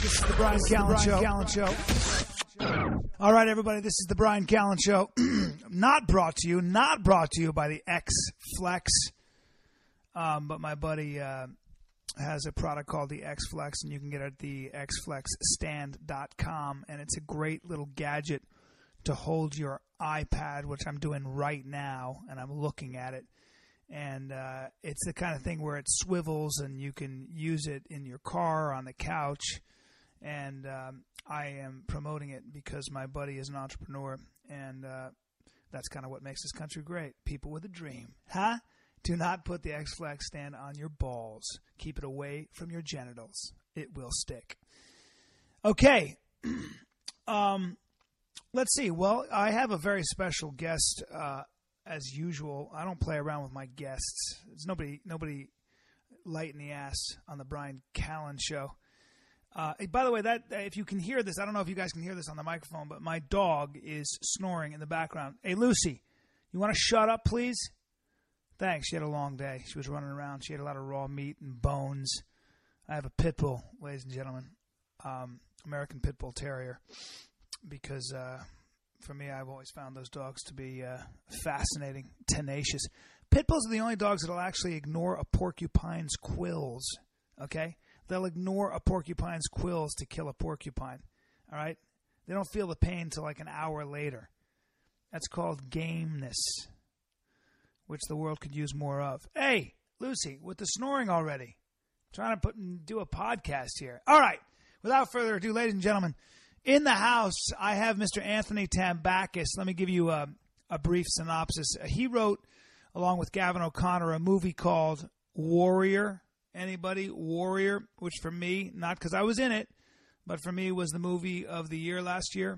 This is the Brian Callen Show. All right, everybody, this is the Brian Callen Show. Not brought to you by the X Flex. But my buddy has a product called the X Flex, and you can get it at the xflexstand.com. And it's a great little gadget to hold your iPad, which I'm doing right now, and I'm looking at it. And it's the kind of thing where it swivels, and you can use it in your car, on the couch. And I am promoting it because my buddy is an entrepreneur, and that's kind of what makes this country great. People with a dream. Huh? Do not put the X-Flex stand on your balls. Keep it away from your genitals. It will stick. Okay. Let's see. Well, I have a very special guest, as usual. I don't play around with my guests. There's nobody light in the ass on the Brian Callen Show. By the way, that if you can hear this, I don't know if you guys can hear this on the microphone, but my dog is snoring in the background. Hey, Lucy, you want to shut up, please? Thanks. She had a long day. She was running around. She had a lot of raw meat and bones. I have a pit bull, ladies and gentlemen, American Pit Bull Terrier, because for me, I've always found those dogs to be fascinating, tenacious. Pit bulls are the only dogs that will actually ignore a porcupine's quills, okay? They'll ignore a porcupine's quills to kill a porcupine, all right? They don't feel the pain until like an hour later. That's called gameness, which the world could use more of. Hey, Lucy, with the snoring already. I'm trying to do a podcast here. All right, without further ado, ladies and gentlemen, in the house, I have Mr. Anthony Tambakis. Let me give you a brief synopsis. He wrote, along with Gavin O'Connor, a movie called Warrior. Anybody? Warrior, which for me, not because I was in it, but for me was the movie of the year last year.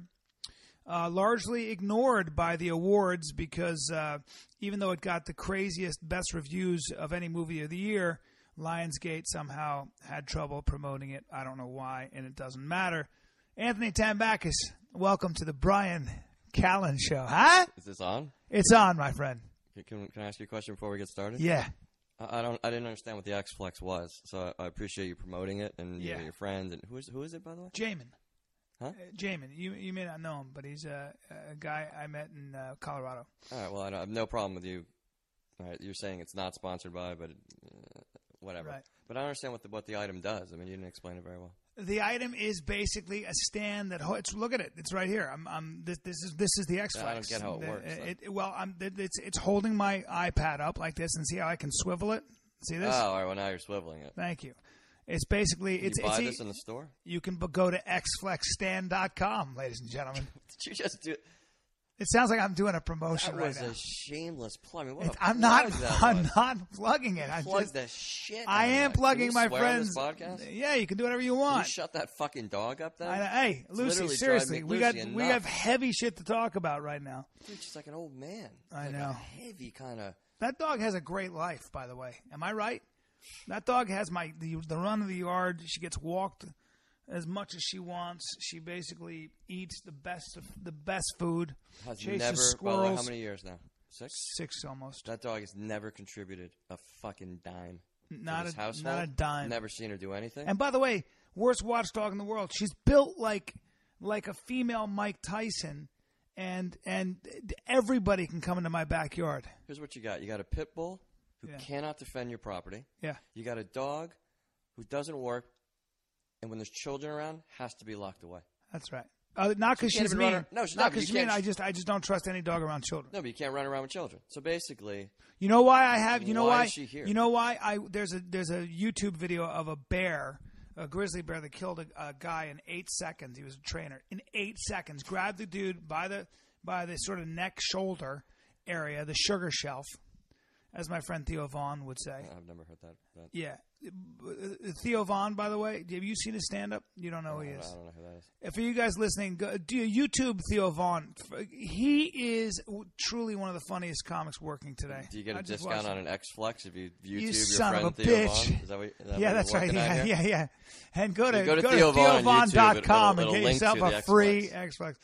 Largely ignored by the awards because even though it got the craziest, best reviews of any movie of the year, Lionsgate somehow had trouble promoting it. I don't know why, and it doesn't matter. Anthony Tambakis, welcome to the Brian Callen Show. Huh? Is this on? It's on, my friend. Can I ask you a question before we get started? Yeah. I didn't understand what the X Flex was, so I appreciate you promoting it and your friends. And who is it, by the way? Jamin. Huh? Jamin. You may not know him, but he's a guy I met in Colorado. All right. Well, I have no problem with you. All right, you're saying it's not sponsored by, but whatever. Right. But I don't understand what the item does. I mean, you didn't explain it very well. The item is basically a stand that look at it. It's right here. This is the X Flex. I don't get how it works. It's holding my iPad up like this, and see how I can swivel it. See this? Oh, all right. Well, now you're swiveling it. Thank you. It's basically Can you buy this in the store? You can go to xflexstand.com, ladies and gentlemen. Did you just do? It sounds like I'm doing a promotion right now. That was a shameless plug. I mean, I'm not plugging it. Plug the shit. I am plugging my friends. On this podcast? Yeah, you can do whatever you want. Can you shut that fucking dog up then? Hey, Lucy, seriously, we have heavy shit to talk about right now. Dude, she's like an old man. I know. A heavy kind of. That dog has a great life, by the way. Am I right? That dog has the run of the yard. She gets walked as much as she wants. She basically eats the best food. Chases squirrels. By the way, how many years now? 6? 6 almost. That dog has never contributed a fucking dime. Not to this household. Not a dime. Never seen her do anything. And by the way, worst watchdog in the world. She's built like a female Mike Tyson, and everybody can come into my backyard. Here's what you got. You got a pit bull who cannot defend your property. Yeah. You got a dog who doesn't work, and when there's children around, has to be locked away. That's right. Not because she's mean. No, she's not because she's mean. I just don't trust any dog around children. No, but you can't run around with children. So basically, you know why I have. You know why? Is she here? You know why? There's a YouTube video of a bear, a grizzly bear that killed a guy in 8 seconds. He was a trainer. In 8 seconds, grabbed the dude by the sort of neck shoulder area, the sugar shelf, as my friend Theo Vaughn would say. I've never heard that. Yeah. Theo Vaughn, by the way, have you seen his stand-up? You don't know who he is. I don't know who that is. For you guys listening, do YouTube Theo Vaughn. He is truly one of the funniest comics working today. Do you get a discount on an X Flex if you YouTube your son friend of a Theo bitch. Vaughn? Is that what that's right. Yeah. And go to TheoVaughn.com and get yourself a free X Flex.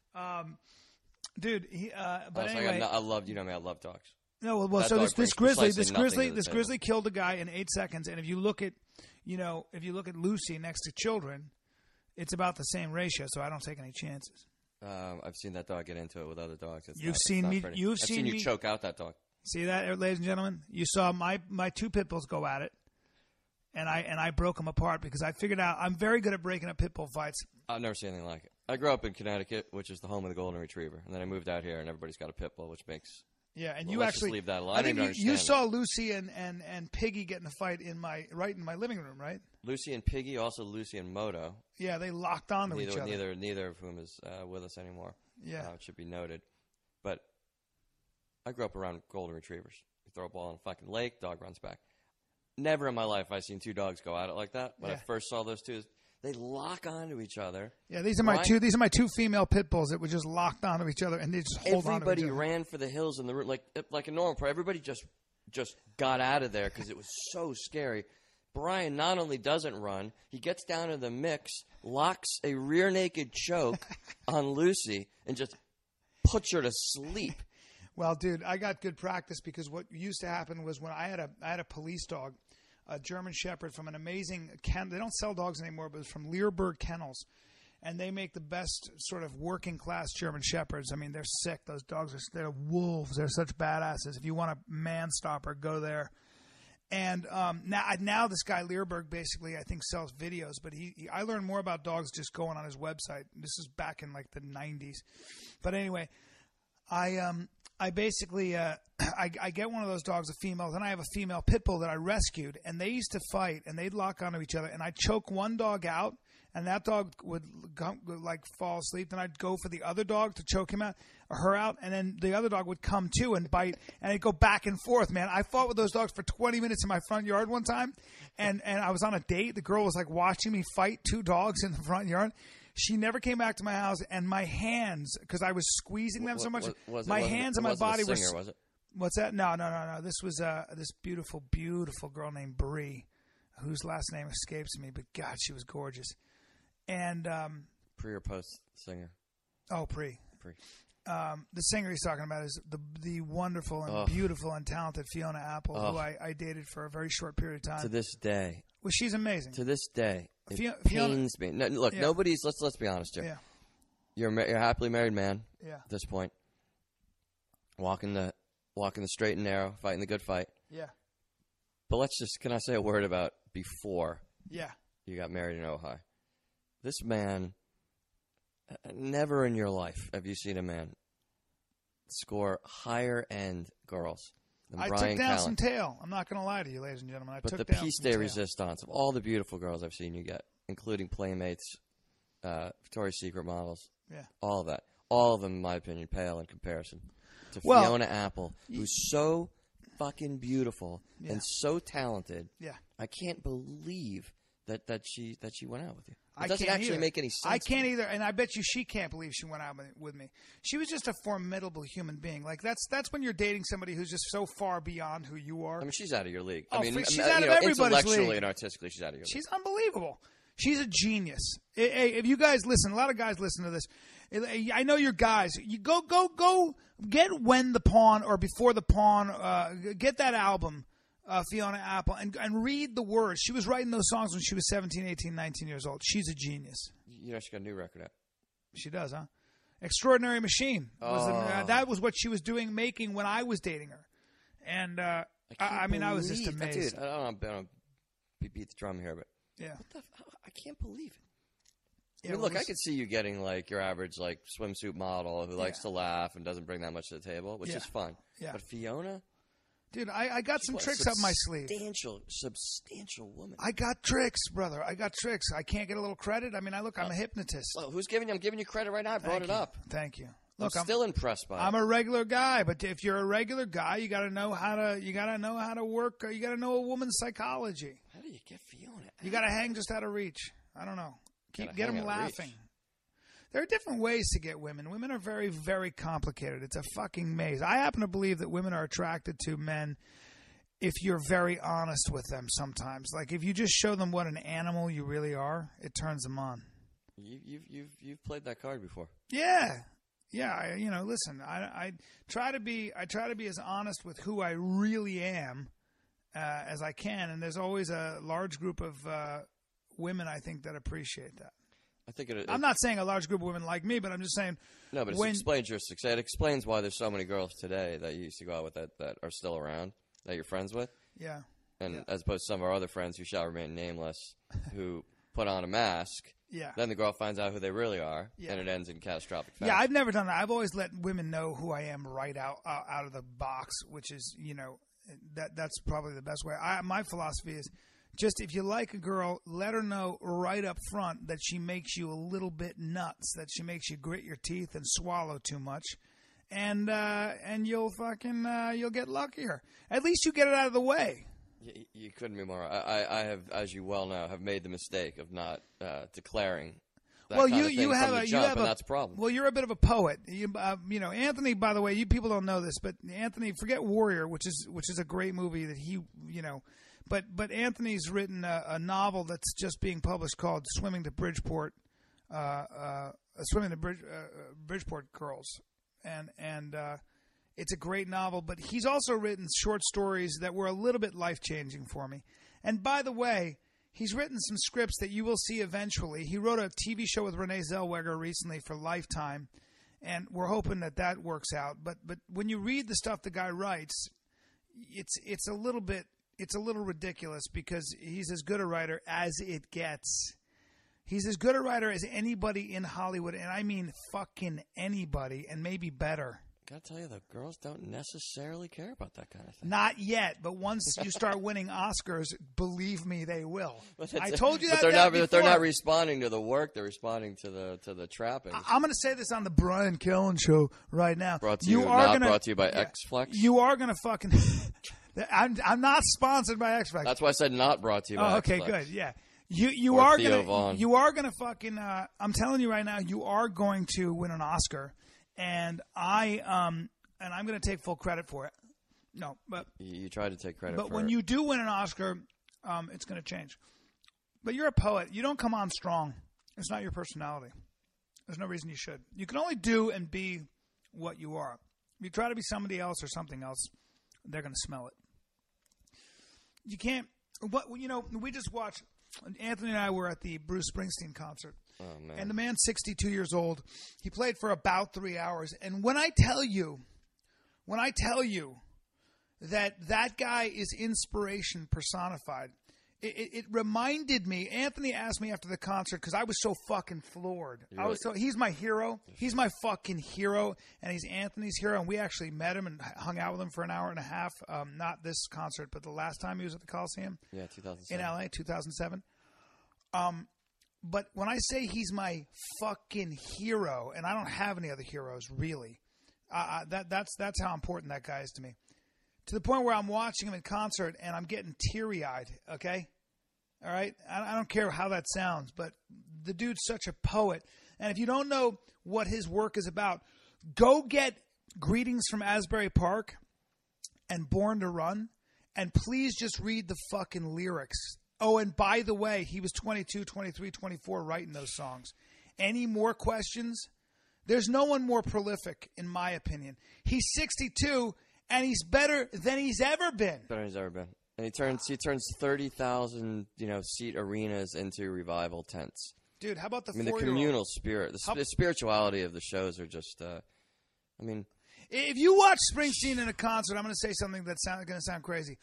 Dude, but anyway. I love dogs. No, well, so this grizzly killed a guy in 8 seconds, and if you look at Lucy next to children, it's about the same ratio, so I don't take any chances. I've seen that dog get into it with other dogs. You've seen me choke out that dog. See that, ladies and gentlemen? You saw my two pit bulls go at it, and I broke them apart because I figured out I'm very good at breaking up pit bull fights. I've never seen anything like it. I grew up in Connecticut, which is the home of the golden retriever, and then I moved out here, and everybody's got a pit bull, which makes you let's actually just leave that alone. I think you saw Lucy and Piggy get in a fight in my living room, right? Lucy and Piggy, also Lucy and Moto. Yeah, they locked onto each other. Neither of whom is with us anymore. Yeah, it should be noted. But I grew up around golden retrievers. You throw a ball in a fucking lake, dog runs back. Never in my life have I seen two dogs go at it like that. When I first saw those two, they lock onto each other. Yeah, these are my two female pit bulls that were just locked onto each other, and they just hold on to each other. Everybody ran for the hills in the room like a normal prayer. Everybody just got out of there because it was so scary. Brian not only doesn't run, he gets down in the mix, locks a rear naked choke on Lucy, and just puts her to sleep. Well, dude, I got good practice because what used to happen was when I had a police dog, a German Shepherd from an amazing kennel. They don't sell dogs anymore, but it was from Leerburg Kennels, and they make the best sort of working class German Shepherds. I mean, they're sick. Those dogs they're wolves. They're such badasses. If you want a man stopper, go there. And now this guy Leerburg basically I think sells videos, but I learned more about dogs just going on his website. This is back in like the 90s, but anyway, I basically I get one of those dogs, a female, then I have a female pit bull that I rescued, and they used to fight, and they'd lock onto each other, and I'd choke one dog out, and that dog would like fall asleep. Then I'd go for the other dog to choke her out, and then the other dog would come too and bite, and I'd go back and forth, man. I fought with those dogs for 20 minutes in my front yard one time, and I was on a date. The girl was like watching me fight two dogs in the front yard. She never came back to my house, and my hands, because I was squeezing them so much, my hands and my body were. Was it? What's that? No. This was this beautiful, beautiful girl named Brie, whose last name escapes me, but God, she was gorgeous. And pre or post singer? Oh, pre. Pre. The singer he's talking about is the wonderful and beautiful and talented Fiona Apple, who I dated for a very short period of time. To this day. Well, she's amazing. To this day, it pains me. No, look, nobody's. Let's be honest here. Yeah. You're a happily married man. Yeah. At this point, walking the straight and narrow, fighting the good fight. Yeah. But can I say a word about before? Yeah. You got married in Ojai. This man, never in your life have you seen a man score higher end girls than Brian Callen. I took down some tail. I'm not going to lie to you, ladies and gentlemen. But the piece de resistance of all the beautiful girls I've seen you get, including Playmates, Victoria's Secret models, all of that. All of them, in my opinion, pale in comparison to Fiona Apple, who's so fucking beautiful and so talented. Yeah. I can't believe that she went out with you. It doesn't actually make any sense. I can't either, and I bet you she can't believe she went out with me. She was just a formidable human being. Like that's when you're dating somebody who's just so far beyond who you are. I mean, she's out of your league. Oh, I mean, she's out of everybody's intellectually league. And artistically, she's out of your league. She's unbelievable. She's a genius. Hey, if you guys listen, a lot of guys listen to this. I know you're guys. You go get When the Pawn or Before the Pawn. Get that album. Fiona Apple, and read the words. She was writing those songs when she was 17, 18, 19 years old. She's a genius. You know, she got a new record out. She does, huh? Extraordinary Machine. That was what she was making when I was dating her. And, I was just amazed. Dude, I don't beat the drum here, but I can't believe it. I mean, look, I could see you getting, like, your average, like, swimsuit model who likes to laugh and doesn't bring that much to the table, which is fun. Yeah. But Fiona... Dude, I got some tricks up my sleeve. Substantial woman. I got tricks, brother. I got tricks. I can't get a little credit. I mean, I'm a hypnotist. Well, I'm giving you credit right now. I brought it up. Thank you. Look, I'm still impressed by it. I'm a regular guy, but if you're a regular guy, you got to know how to work. You got to know a woman's psychology. How do you get Fiona? You got to hang just out of reach. I don't know. Get them laughing. There are different ways to get women. Women are very, very complicated. It's a fucking maze. I happen to believe that women are attracted to men if you're very honest with them sometimes. Like if you just show them what an animal you really are, it turns them on. You've played that card before. Yeah. Yeah, listen, I try to be as honest with who I really am as I can, and there's always a large group of women I think that appreciate that. I think I'm not saying a large group of women like me, but I'm just saying. No, but it explains your success. It explains why there's so many girls today that you used to go out with that are still around, that you're friends with. Yeah. And as opposed to some of our other friends who shall remain nameless, who put on a mask. Yeah. Then the girl finds out who they really are, and it ends in catastrophic fashion. Yeah, I've never done that. I've always let women know who I am right out of the box, which is, that's probably the best way. My philosophy is just if you like a girl, let her know right up front that she makes you a little bit nuts, that she makes you grit your teeth and swallow too much, and you'll you'll get luckier. At least you get it out of the way. You couldn't be more. I have, as you well know, have made the mistake of not declaring. That kind of thing from the jump, and that's a problem. Well, you're a bit of a poet. Anthony. By the way, you people don't know this, but Anthony, forget Warrior, which is a great movie that he, but Anthony's written a novel that's just being published called Swimming to Bridgeport, Bridgeport Girls, and it's a great novel, but he's also written short stories that were a little bit life-changing for me. And by the way, he's written some scripts that you will see eventually. He wrote a TV show with Renee Zellweger recently for Lifetime, and we're hoping that works out. But when you read the stuff the guy writes, it's a little ridiculous because he's as good a writer as it gets. He's as good a writer as anybody in Hollywood, and I mean fucking anybody, and maybe better. Gotta tell you, the girls don't necessarily care about that kind of thing. Not yet, but once you start winning Oscars, believe me, they will. I told you that. But they're not responding to the work; they're responding to the trappings. I'm going to say this on the Brian Callen show right now. Brought to you by X-Flex. You are going to fucking. I'm not sponsored by X-Flex. That's why I said not brought to you by X-Flex. Okay, good. Yeah. You are gonna fucking. I'm telling you right now, you are going to win an Oscar. And I'm going to take full credit for it. No, but you try to take credit. But when you do win an Oscar, it's going to change. But you're a poet. You don't come on strong. It's not your personality. There's no reason you should. You can only do and be what you are. If you try to be somebody else or something else, they're going to smell it. You can't. We just watched. Anthony and I were at the Bruce Springsteen concert. Oh, man. And the man's 62 years old. He played for about 3 hours. And when I tell you that guy is inspiration personified, it reminded me. Anthony asked me after the concert because I was so fucking floored. He's my hero. He's my fucking hero, and he's Anthony's hero. And we actually met him and hung out with him for an hour and a half. Not this concert, but the last time he was at the Coliseum. Yeah, 2007. In LA, 2007. But when I say he's my fucking hero, and I don't have any other heroes really, that's how important that guy is to me. To the point where I'm watching him in concert and I'm getting teary-eyed, okay? All right? I don't care how that sounds, but the dude's such a poet. And if you don't know what his work is about, go get Greetings from Asbury Park and Born to Run, and please just read the fucking lyrics. Oh, and by the way, he was 22, 23, 24 writing those songs. Any more questions? There's no one more prolific, in my opinion. He's 62, and he's better than he's ever been. Better than he's ever been. And he turns 30,000 seat arenas into revival tents. Dude, how about the the communal spirit, the spirituality of the shows are just. If you watch Springsteen in a concert, I'm going to say something that's going to sound crazy.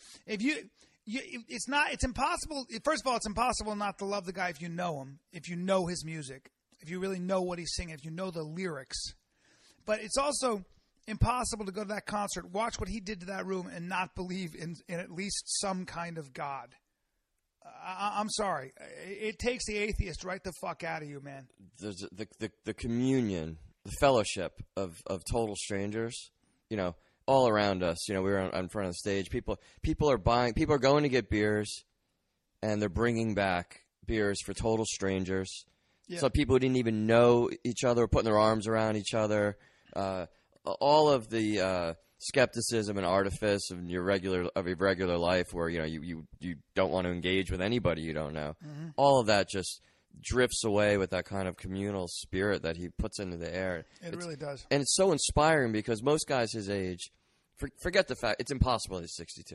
It's impossible. First of all, it's impossible not to love the guy if you know him, if you know his music, if you really know what he's singing, if you know the lyrics. But it's also impossible to go to that concert, watch what he did to that room, and not believe in at least some kind of God. I'm sorry. It takes the atheist right the fuck out of you, man. There's the communion, the fellowship of total strangers, all around us. We were in front of the stage. People are going to get beers, and they're bringing back beers for total strangers. Yeah. So people who didn't even know each other were putting their arms around each other. All of the skepticism and artifice of your regular life, where you don't want to engage with anybody you don't know. Mm-hmm. All of that just drifts away with that kind of communal spirit that he puts into the air. It really does, and it's so inspiring because most guys his age, forget the fact it's impossible he's 62.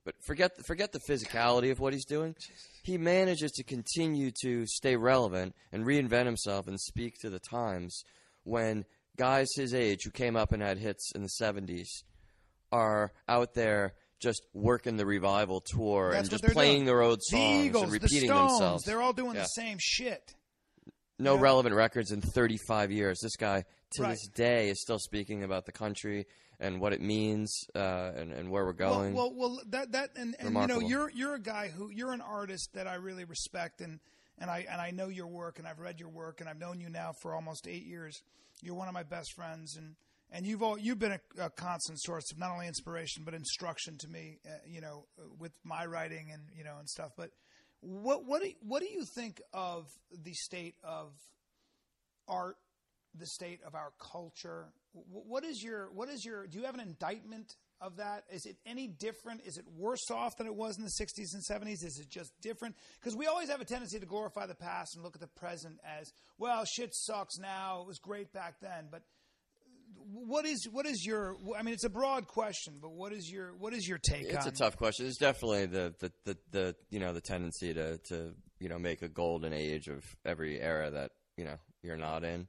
But forget the physicality of what he's doing. He manages to continue to stay relevant and reinvent himself and speak to the times when guys his age who came up and had hits in the 70s are out there just working the revival tour and just playing their old songs the Eagles, and repeating the Stones, themselves. They're all doing the same shit. No relevant records in 35 years. This guy, to Right. this day, is still speaking about the country and what it means and where we're going. Well, and you know, Remarkable. you're a guy you're an artist that I really respect, and I know your work, and I've read your work, and I've known you now for almost 8 years. You're one of my best friends, and you've been a constant source of not only inspiration but instruction to me, you know, with my writing and you know and stuff. But what do you think of the state of art, the state of our culture? What is your do you have an indictment of that? Is it any different? Is it worse off than it was in the 60s and 70s? Is it just different? Because we always have a tendency to glorify the past and look at the present as, well, shit sucks now. It was great back then. But what is your, I mean, it's a broad question, but what is your take on it? It's a tough question. There's definitely the you know, the tendency to you know, make a golden age of every era that, you know, you're not in.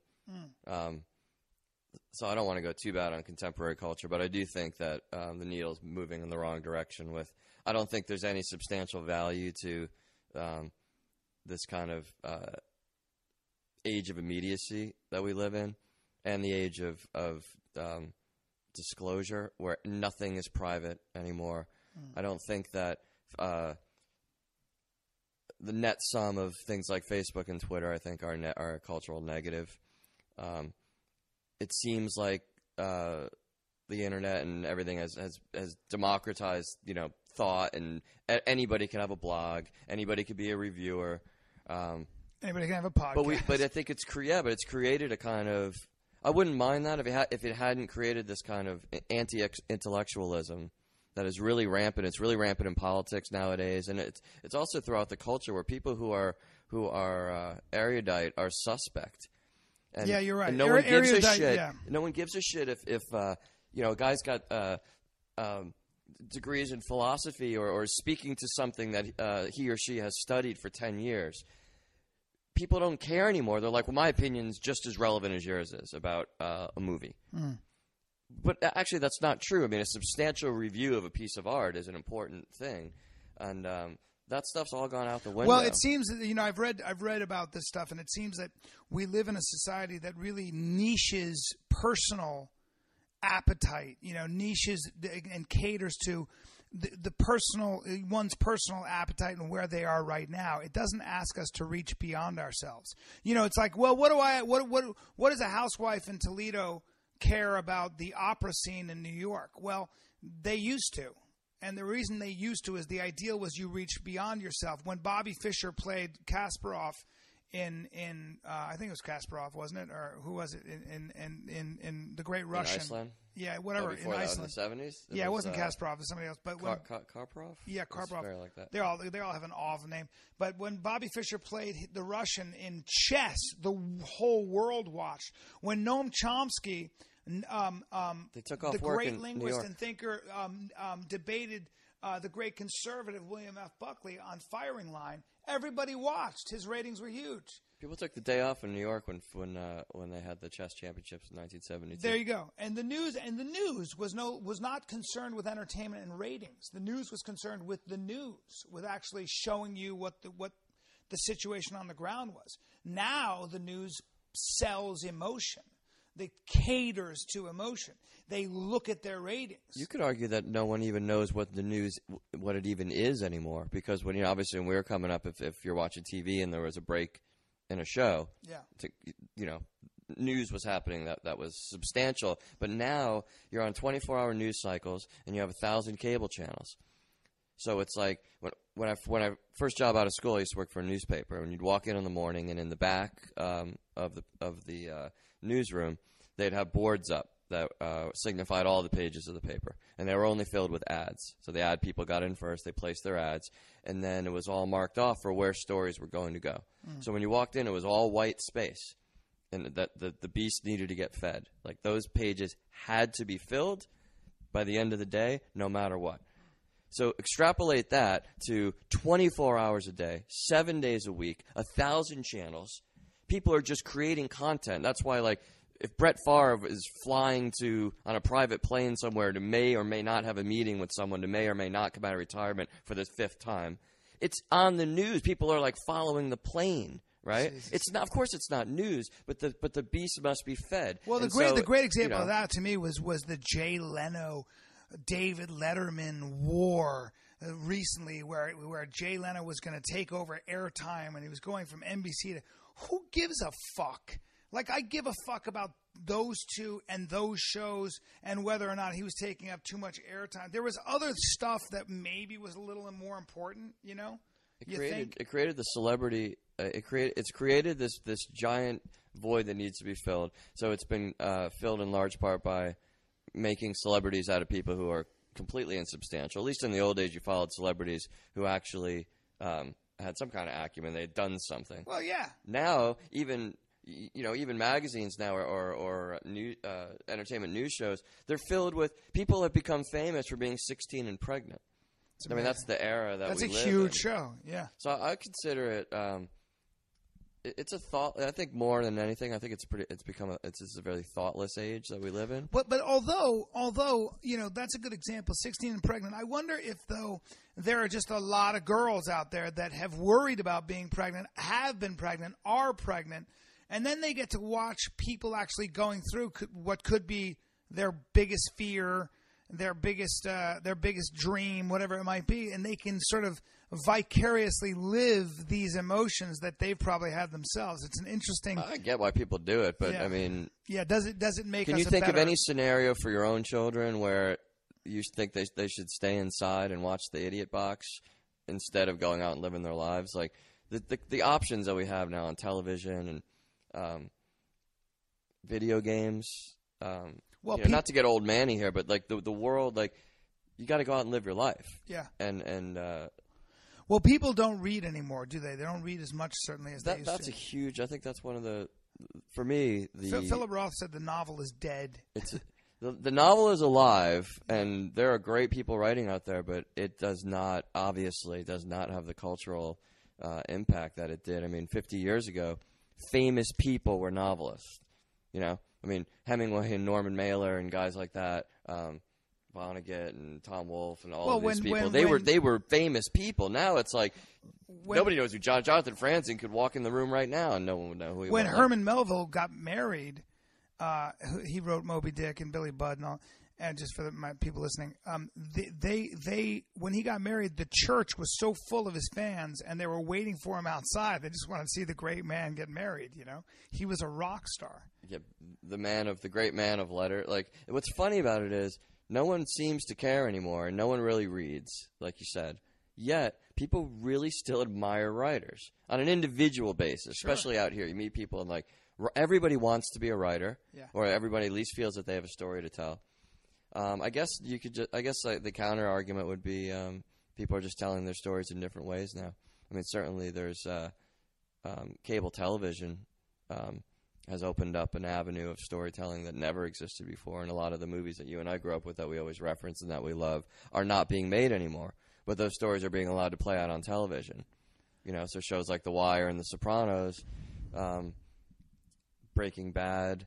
So I don't want to go too bad on contemporary culture, but I do think that the needle's moving in the wrong direction. I don't think there's any substantial value to this kind of age of immediacy that we live in, and the age of disclosure where nothing is private anymore. I don't think that the net sum of things like Facebook and Twitter, I think, are a cultural negative. It seems like the internet and everything has democratized, you know, thought, and anybody can have a blog, anybody could be a reviewer, Anybody can have a podcast. But I think it's created a kind of, I wouldn't mind that if it hadn't created this kind of anti-intellectualism that is really rampant. It's really rampant in politics nowadays, and it's also throughout the culture where people who are erudite are suspect. And, yeah, you're right. And no one gives a shit. Yeah. No one gives a shit if you know, a guy's got degrees in philosophy or speaking to something that he or she has studied for 10 years. People don't care anymore. They're like, well, my opinion's just as relevant as yours is about a movie. But actually, that's not true. I mean, a substantial review of a piece of art is an important thing, and that stuff's all gone out the window. Well, it seems that, you know, I've read about this stuff, and it seems that we live in a society that really niches personal appetite, you know, niches and caters to one's personal appetite and where they are right now. It doesn't ask us to reach beyond ourselves. You know, it's like, well, what does a housewife in Toledo care about the opera scene in New York? Well, they used to. And the reason they used to is the ideal was you reach beyond yourself. When Bobby Fischer played Kasparov in I think it was Kasparov, wasn't it? Or who was it? In The Great Russian. In Iceland? Yeah, whatever. Before in that, Iceland. in the 70s? Yeah, it wasn't Kasparov. It was somebody else. But when, Karparov? Yeah, Karparov. Very like that. They all have an awful name. But when Bobby Fischer played the Russian in chess, the whole world watched. When Noam Chomsky, they took off the work great in New linguist York. and thinker, debated the great conservative William F. Buckley on Firing Line, everybody watched. His ratings were huge. People took the day off in New York when they had the chess championships in 1972. There you go. And the news was not concerned with entertainment and ratings. The news was concerned with the news, with actually showing you what the situation on the ground was. Now the news sells emotion. They caters to emotion. They look at their ratings. You could argue that no one even knows what the news, what it even is anymore, because when obviously when we were coming up, if you're watching TV and there was a break in a show, news was happening that was substantial. But now you're on 24-hour news cycles and you have 1,000 cable channels. So it's like when I first job out of school, I used to work for a newspaper, and you'd walk in the morning, and in the back of the newsroom, they'd have boards up that signified all the pages of the paper, and they were only filled with ads. So the ad people got in first, they placed their ads, and then it was all marked off for where stories were going to go. So when you walked in, it was all white space, and that the beast needed to get fed. Like those pages had to be filled by the end of the day, no matter what. So extrapolate that to 24 hours a day, 7 days a week, 1,000 channels. People are just creating content. That's why, like, if Brett Favre is flying on a private plane somewhere to may or may not have a meeting with someone, to may or may not come out of retirement for the 5th time, it's on the news. People are like following the plane, right? Jesus. It's not. Of course, it's not news, but the beast must be fed. Well, the And great example of that to me was the Jay Leno, David Letterman war recently, where Jay Leno was going to take over airtime, and he was going from NBC to. Who gives a fuck? Like, I give a fuck about those two and those shows and whether or not he was taking up too much airtime. There was other stuff that maybe was a little more important, you know? It created the celebrity. It's created this giant void that needs to be filled. So it's been filled in large part by making celebrities out of people who are completely insubstantial. At least in the old days, you followed celebrities who actually had some kind of acumen. They had done something. Well, yeah. Now, even magazines now or new entertainment news shows, they're filled with people who have become famous for being 16 and pregnant. I mean, that's the era that we live in. That's a huge show, yeah. So I consider it. It's a thought. I think more than anything, I think it's a very thoughtless age that we live in. But although that's a good example, 16 and pregnant. I wonder if there are just a lot of girls out there that have worried about being pregnant, have been pregnant, are pregnant. And then they get to watch people actually going through what could be their biggest fear, their biggest dream, whatever it might be, and they can sort of vicariously live these emotions that they've probably had themselves. It's an interesting. I get why people do it, but yeah. I mean, yeah, does it make? Can us you think better... of any scenario for your own children where you think they should stay inside and watch the Idiot Box instead of going out and living their lives? Like the options that we have now on television and video games. Not to get old manny here, but like the world, like you got to go out and live your life. Yeah. And well, people don't read anymore, do they? They don't read as much certainly as they used to. That's a huge. I think that's one of the. For me, Philip Roth said the novel is dead. The novel is alive, and there are great people writing out there, but it does not have the cultural impact that it did. I mean, 50 years ago, famous people were novelists. You know, I mean, Hemingway and Norman Mailer and guys like that, Vonnegut and Tom Wolfe and all of these people. They were famous people. Now it's like nobody knows who Jonathan Franzen could walk in the room right now and no one would know who he was. When Herman Melville got married, he wrote Moby Dick and Billy Budd and all. And just for my people listening, they when he got married, the church was so full of his fans, and they were waiting for him outside. They just wanted to see the great man get married. You know, he was a rock star. Yeah, the great man of letter. Like, what's funny about it is no one seems to care anymore, and no one really reads, like you said. Yet people really still admire writers on an individual basis, especially out here. You meet people and like everybody wants to be a writer, or everybody at least feels that they have a story to tell. I guess you could. The counter argument would be people are just telling their stories in different ways now. I mean, certainly there's cable television has opened up an avenue of storytelling that never existed before, and a lot of the movies that you and I grew up with that we always reference and that we love are not being made anymore. But those stories are being allowed to play out on television. You know, so shows like The Wire and The Sopranos, Breaking Bad,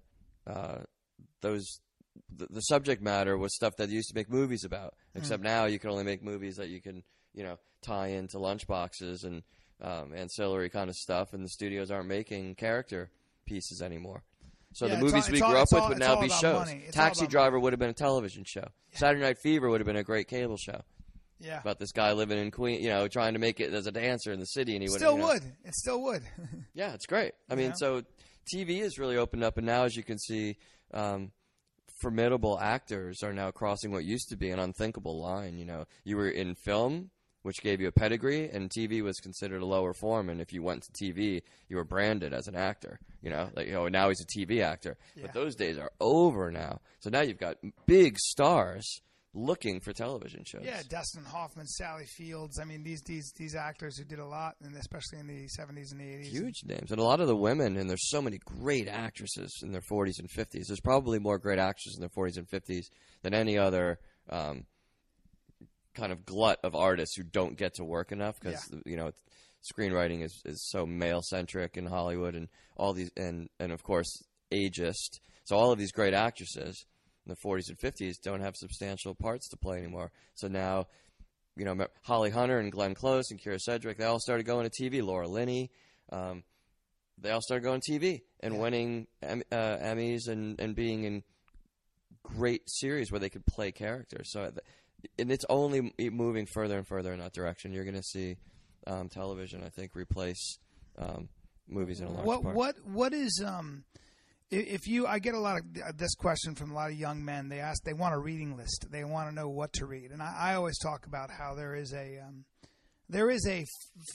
the subject matter was stuff that they used to make movies about. Except now you can only make movies that you can, tie into lunchboxes and ancillary kind of stuff, and the studios aren't making character pieces anymore. So the movies we grew up with would now be shows. Taxi Driver would have been a television show. Yeah. Saturday Night Fever would have been a great cable show. Yeah. About this guy living in Queens, trying to make it as a dancer in the city, and he would. It still would. Yeah, it's great. I mean, so TV has really opened up, and now, as you can see, formidable actors are now crossing what used to be an unthinkable line. You were in film, which gave you a pedigree, and TV was considered a lower form. And if you went to TV, you were branded as an actor. Now he's a TV actor. Yeah. But those days are over now. So now you've got big stars looking for television shows. Yeah, Dustin Hoffman, Sally Fields. I mean, these actors who did a lot, and especially in the 70s and the 80s. Huge names. And a lot of the women, and there's so many great actresses in their 40s and 50s. There's probably more great actresses in their 40s and 50s than any other kind of glut of artists who don't get to work enough because screenwriting is so male centric in Hollywood, and all these and of course ageist. So all of these great actresses in the 40s and 50s don't have substantial parts to play anymore. So now, Holly Hunter and Glenn Close and Kyra Sedgwick, they all started going to TV. Laura Linney, they all started going to TV and winning Emmys and being in great series where they could play characters. So, and it's only moving further and further in that direction. You're going to see television, I think, replace movies in a large part. What is if you? I get a lot of this question from a lot of young men. They want a reading list. They want to know what to read, and I always talk about how there is a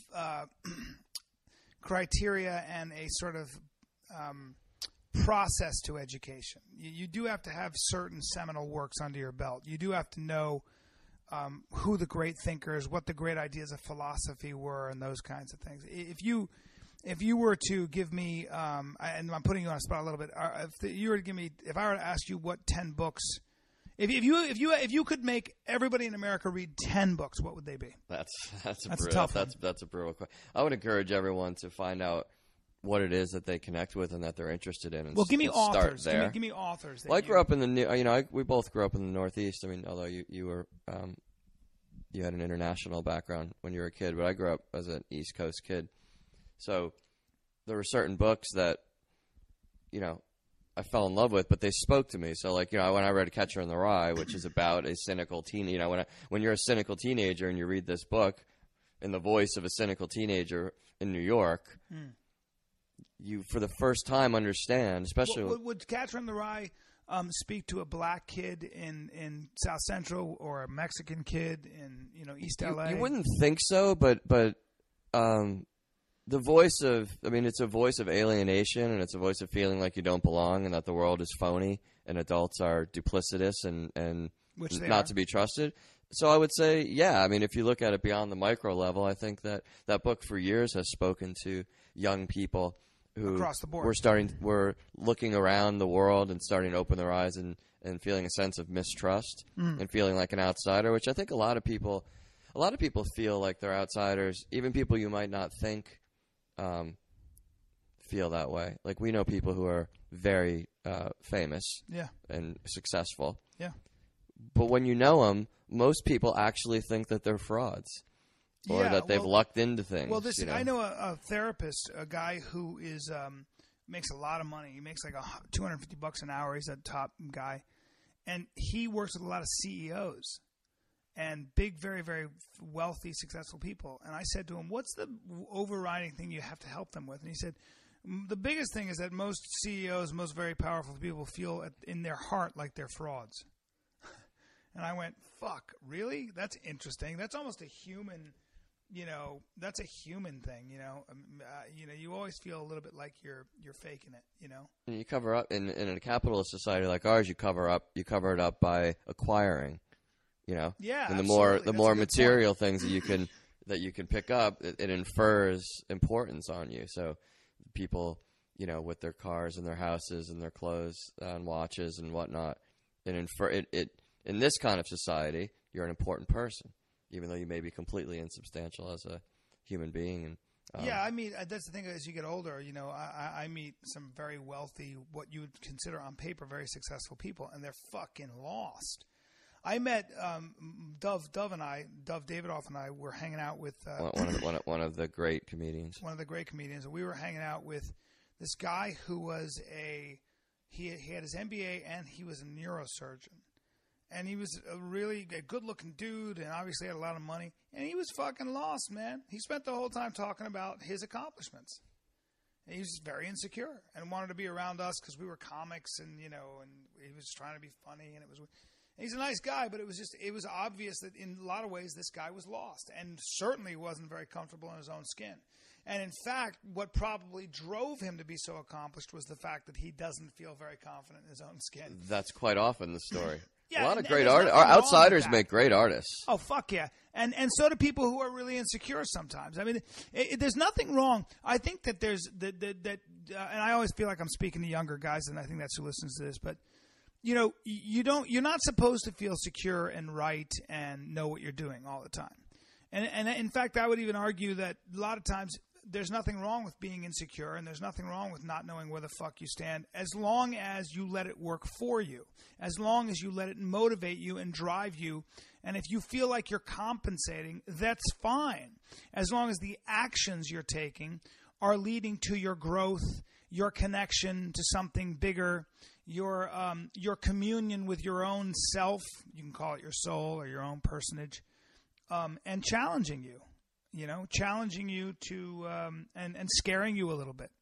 criteria and a sort of process to education. You do have to have certain seminal works under your belt. You do have to know who the great thinkers, what the great ideas of philosophy were, and those kinds of things. If you were to give me, and I'm putting you on the spot a little bit, if I were to ask you what 10 books, if you could make everybody in America read 10 books, what would they be? That's a tough one. That's a brutal question. I would encourage everyone to find out what it is that they connect with and that they're interested in. And give me authors. Start there. Give me authors. Well, I grew up in the we both grew up in the Northeast. I mean, although you were you had an international background when you were a kid, but I grew up as an East Coast kid. So there were certain books that I fell in love with, but they spoke to me. So when I read Catcher in the Rye, which is about a cynical teen, when you're a cynical teenager and you read this book in the voice of a cynical teenager in New York. You, for the first time, understand, especially... Would Catcher in the Rye speak to a black kid in South Central or a Mexican kid in East LA? You wouldn't think so, but the voice of... I mean, it's a voice of alienation, and it's a voice of feeling like you don't belong and that the world is phony and adults are duplicitous and not to be trusted. So I would say, yeah, I mean, if you look at it beyond the micro level, I think that book for years has spoken to young people who across the board were looking around the world and starting to open their eyes and feeling a sense of mistrust and feeling like an outsider, which I think a lot of people feel like they're outsiders, even people you might not think feel that way. Like we know people who are very famous and successful. Yeah. But when you know them, most people actually think that they're frauds. Or that they've lucked into things. Well, I know a therapist, a guy who is makes a lot of money. He makes like $250 an hour. He's a top guy, and he works with a lot of CEOs and big, very, very wealthy, successful people. And I said to him, "What's the overriding thing you have to help them with?" And he said, "The biggest thing is that most CEOs, most very powerful people, feel in their heart like they're frauds." And I went, "Fuck, really? That's interesting. That's almost a human." That's a human thing. You always feel a little bit like you're faking it. And you cover up in a capitalist society like ours. You cover it up by acquiring. Yeah. And absolutely. the more material things that you can pick up, it infers importance on you. So people, with their cars and their houses and their clothes and watches and whatnot, it in this kind of society, you're an important person. Even though you may be completely insubstantial as a human being. And I mean, that's the thing. As you get older, I meet some very wealthy, what you would consider on paper very successful people, and they're fucking lost. I met Dov Davidoff and I were hanging out with one of the great comedians. One of the great comedians. And we were hanging out with this guy who was he had his MBA and he was a neurosurgeon. And he was a really good-looking dude and obviously had a lot of money. And he was fucking lost, man. He spent the whole time talking about his accomplishments. And he was very insecure and wanted to be around us because we were comics and, and he was trying to be funny. And he's a nice guy, but it was obvious that in a lot of ways this guy was lost and certainly wasn't very comfortable in his own skin. And in fact, what probably drove him to be so accomplished was the fact that he doesn't feel very confident in his own skin. That's quite often the story. Yeah, a lot of great artists. Our outsiders make great artists. Oh, fuck yeah. And so do people who are really insecure sometimes. I mean, there's nothing wrong. I think that there's and I always feel like I'm speaking to younger guys, and I think that's who listens to this. But you're not supposed to feel secure and right and know what you're doing all the time. And in fact, I would even argue that a lot of times there's nothing wrong with being insecure, and there's nothing wrong with not knowing where the fuck you stand, as long as you let it work for you, as long as you let it motivate you and drive you. And if you feel like you're compensating, that's fine, as long as the actions you're taking are leading to your growth, your connection to something bigger, your communion with your own self. You can call it your soul or your own personage, and challenging you. Challenging you to and scaring you a little bit.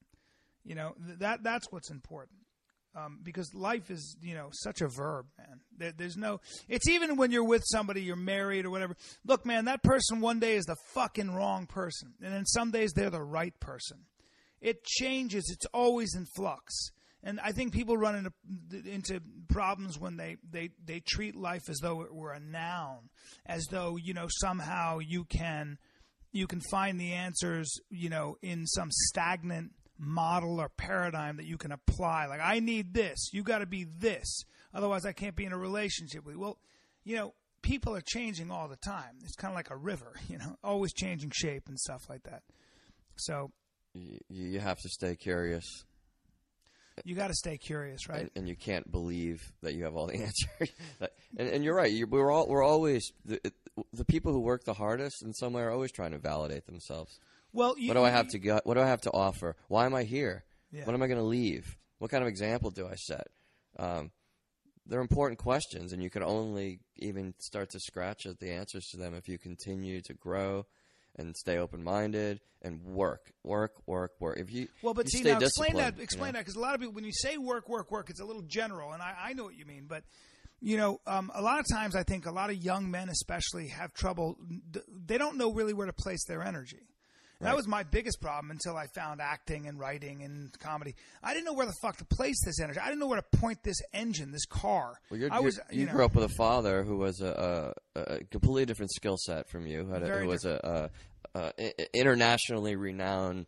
That's what's important, because life is such a verb, man. There's no. It's even when you're with somebody, you're married or whatever. Look, man, that person one day is the fucking wrong person, and then some days they're the right person. It changes. It's always in flux. And I think people run into problems when they treat life as though it were a noun, as though somehow you can find the answers, in some stagnant model or paradigm that you can apply. Like, I need this. You got to be this. Otherwise, I can't be in a relationship with you. Well, people are changing all the time. It's kind of like a river, always changing shape and stuff like that. So you have to stay curious. You got to stay curious, right? And you can't believe that you have all the answers. and you're right. We're always the people who work the hardest in some way are always trying to validate themselves. Well, what do I have to offer? Why am I here? Yeah. When am I going to leave? What kind of example do I set? They're important questions, and you can only even start to scratch at the answers to them if you continue to grow and stay open-minded and work. If you see, stay now explain that, disciplined, because a lot of people, when you say work, it's a little general, and I know what you mean, but a lot of times I think a lot of young men especially have trouble. They don't know really where to place their energy. Right. That was my biggest problem until I found acting and writing and comedy. I didn't know where the fuck to place this energy. I didn't know where to point this engine, this car. Well, you grew up with a father who was a completely different skill set from you. Who was a internationally renowned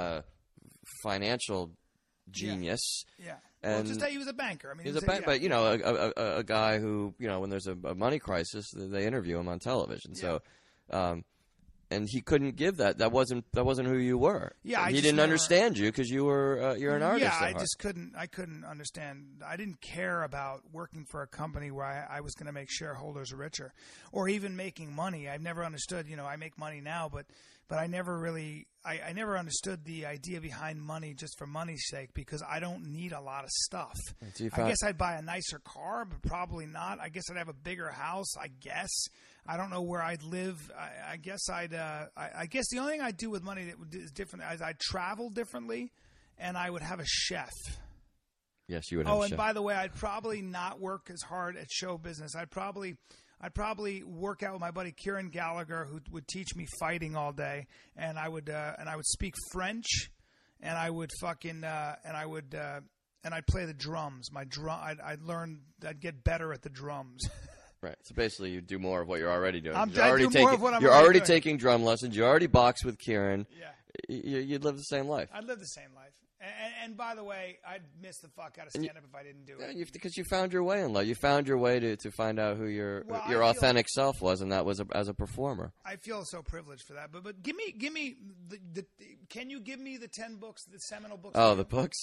financial genius. Yeah. And well, just that he was a banker. I mean, he was a banker, but a guy who when there's a money crisis, they interview him on television. Yeah. So. And he couldn't give that. That wasn't who you were. Yeah, he didn't understand you because you're an artist. Yeah, I just couldn't. I couldn't understand. I didn't care about working for a company where I was going to make shareholders richer, or even making money. I've never understood. I make money now, but I never really. I never understood the idea behind money just for money's sake, because I don't need a lot of stuff. I guess I'd buy a nicer car, but probably not. I guess I'd have a bigger house. I guess. I don't know where I'd live. I guess I guess the only thing I'd do with money that is different is I'd travel differently, and I would have a chef. Yes, you would have a chef. Oh, and by the way, I'd probably not work as hard at show business. I'd probably work out with my buddy Kieran Gallagher, who would teach me fighting all day, and I would speak French, and I would and I'd play the drums. I'd get better at the drums. Right. So basically, you do more of what you're already doing. You're already taking drum lessons. You already box with Kieran. Yeah. You'd live the same life. I'd live the same life. And by the way, I'd miss the fuck out of stand-up if I didn't do it. Because you found your way in life. You found your way to find out who your authentic self was, and that was as a performer. I feel so privileged for that. But give me can you give me the 10 books, the seminal books? Oh, the books.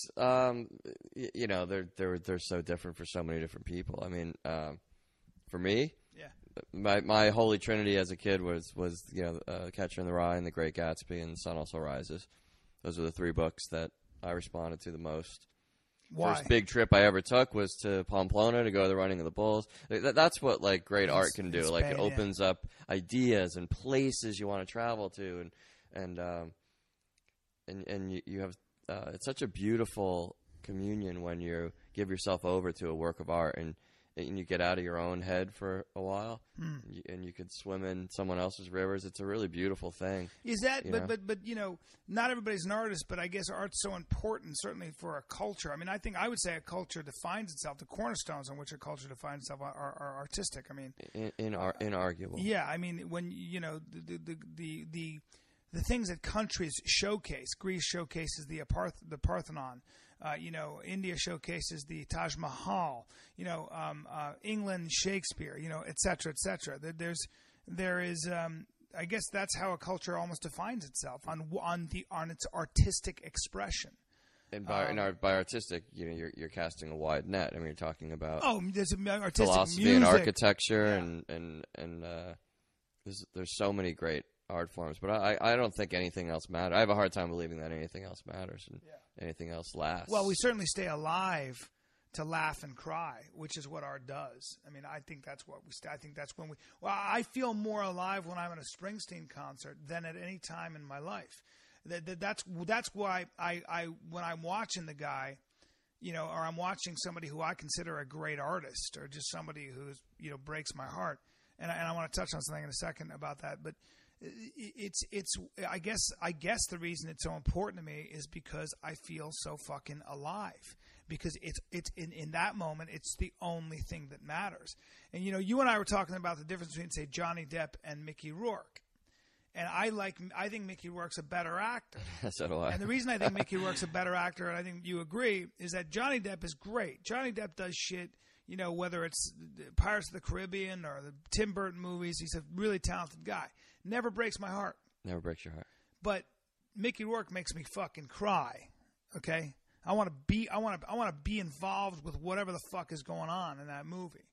They're so different for so many different people. I mean. For me, yeah, my holy trinity as a kid was Catcher in the Rye and The Great Gatsby and The Sun Also Rises. Those were the 3 books that I responded to the most. Why? First big trip I ever took was to Pamplona to go to the Running of the Bulls. That's what art can do. Spain, it opens up ideas and places you want to travel to, and you have it's such a beautiful communion when you give yourself over to a work of art and you get out of your own head for a while, and you could swim in someone else's rivers. It's a really beautiful thing. Is that? But not everybody's an artist. But I guess art's so important, certainly for a culture. I mean, I would say a culture defines itself. The cornerstones on which a culture defines itself are artistic. I mean, inarguable. Yeah, I mean, when the the things that countries showcase. Greece showcases the Parthenon. India showcases the Taj Mahal. England, Shakespeare. Et cetera, et cetera. There is. I guess that's how a culture almost defines itself on its artistic expression. And by artistic, you're casting a wide net. I mean, you're talking about there's artistic philosophy music. and architecture, and there's so many great art forms. But I don't think anything else matters. I have a hard time believing that anything else matters and anything else lasts. Well, we certainly stay alive to laugh and cry, which is what art does. I mean, I think that's what I think that's when we. Well, I feel more alive when I'm at a Springsteen concert than at any time in my life. That's why I when I'm watching the guy, or I'm watching somebody who I consider a great artist, or just somebody who's breaks my heart. And I want to touch on something in a second about that, but it's I guess the reason it's so important to me is because I feel so fucking alive. Because it's in that moment, it's the only thing that matters. And you and I were talking about the difference between, say, Johnny Depp and Mickey Rourke. And I think Mickey Rourke's a better actor. So do I. And the reason I think Mickey Rourke's a better actor, and I think you agree, is that Johnny Depp is great. Johnny Depp does shit, whether it's Pirates of the Caribbean or the Tim Burton movies. He's a really talented guy. Never breaks my heart. Never breaks your heart. But Mickey Rourke makes me fucking cry. Okay? I want to be involved with whatever the fuck is going on in that movie.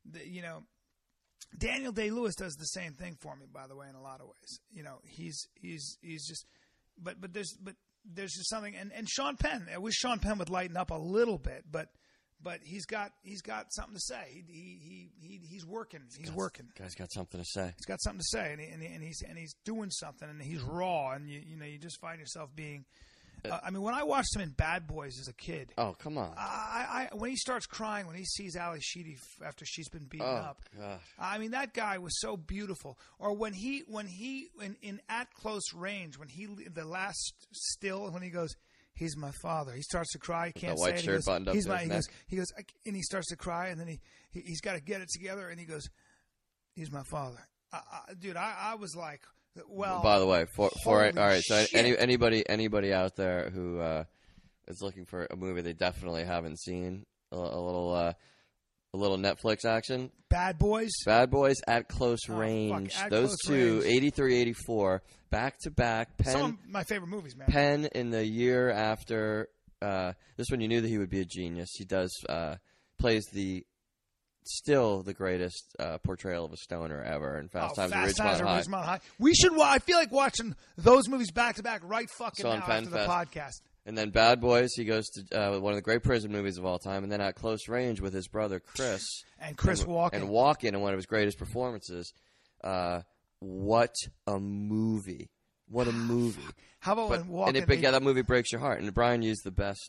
Daniel Day-Lewis does the same thing for me, by the way, in a lot of ways. He's just, but there's just something. And Sean Penn, I wish Sean Penn would lighten up a little bit, but he's got something to say. He's working. He's working. Guy's got something to say. He's got something to say, and he's doing something, and he's raw, and you just find yourself being. I mean, when I watched him in Bad Boys as a kid. Oh, come on. When he starts crying, when he sees Ali Sheedy after she's been beaten up. God. I mean, that guy was so beautiful. Or when he in At Close Range, when the last still, when he goes, "He's my father," he starts to cry. He can't the white say it. shirt buttoned up to his neck. He goes, and he starts to cry, and then he's got to get it together, and he goes, "He's my father." Dude, I was like. Well, by the way, all right. So shit. anybody out there who is looking for a movie they definitely haven't seen, a little Netflix action. Bad Boys, At Close Range. At Those Close two, Range. 83, 84, back to back. Some of my favorite movies, man. Penn in the year after this one, you knew that he would be a genius. He plays still the greatest portrayal of a stoner ever in Fast Times at Ridgemont High. We should. I feel like watching those movies back to back right fucking So now after the podcast. And then Bad Boys, he goes to one of the great prison movies of all time. And then At Close Range with his brother Chris. And Chris Walken. And Walken in one of his greatest performances. What a movie. What a movie. How about when Walken... that movie breaks your heart. And Brian used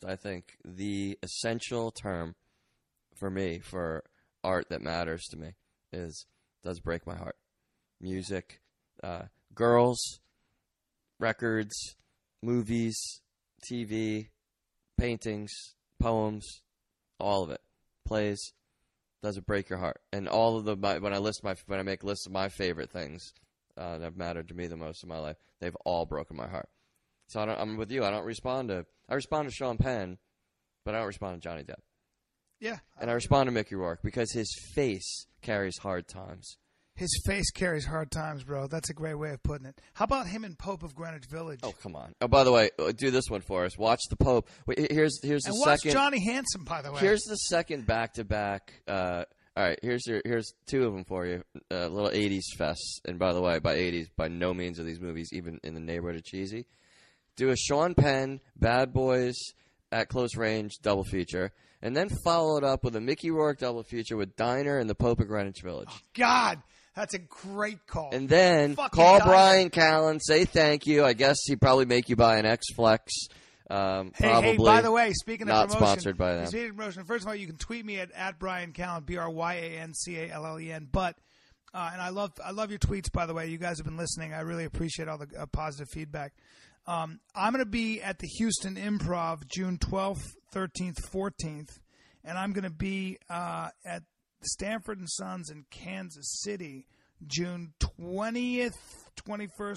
the essential term for me for art that matters to me does break my heart. Music, girls, records, movies, TV, paintings, poems, all of it. Plays, does it break your heart? And all of when I make lists of my favorite things that have mattered to me the most in my life, they've all broken my heart. So I'm with you. I respond to Sean Penn, but I don't respond to Johnny Depp. Yeah. And I respond to Mickey Rourke because his face carries hard times. His face carries hard times, bro. That's a great way of putting it. How about him and Pope of Greenwich Village? Oh, come on. Oh, by the way, do this one for us. Watch the Pope. Wait, here's the second. And watch Johnny Handsome, by the way. Here's the second back-to-back. All right, here's two of them for you. Little 80s fests. And by the way, by 80s, by no means are these movies even in the neighborhood of cheesy. Do a Sean Penn, Bad Boys, At Close Range double feature. And then follow it up with a Mickey Rourke double feature with Diner and the Pope of Greenwich Village. Oh, God, that's a great call. And then call Brian Callen, say thank you. I guess he'd probably make you buy an X-Flex. Hey, by the way, speaking of not promotion, sponsored by them. Speaking of promotion, first of all, you can tweet me at Brian Callen, BryanCallen. But and I love your tweets. By the way, you guys have been listening. I really appreciate all the positive feedback. I'm going to be at the Houston Improv June 12th, 13th, 14th, and I'm going to be at Stanford and Sons in Kansas City June 20th, 21st,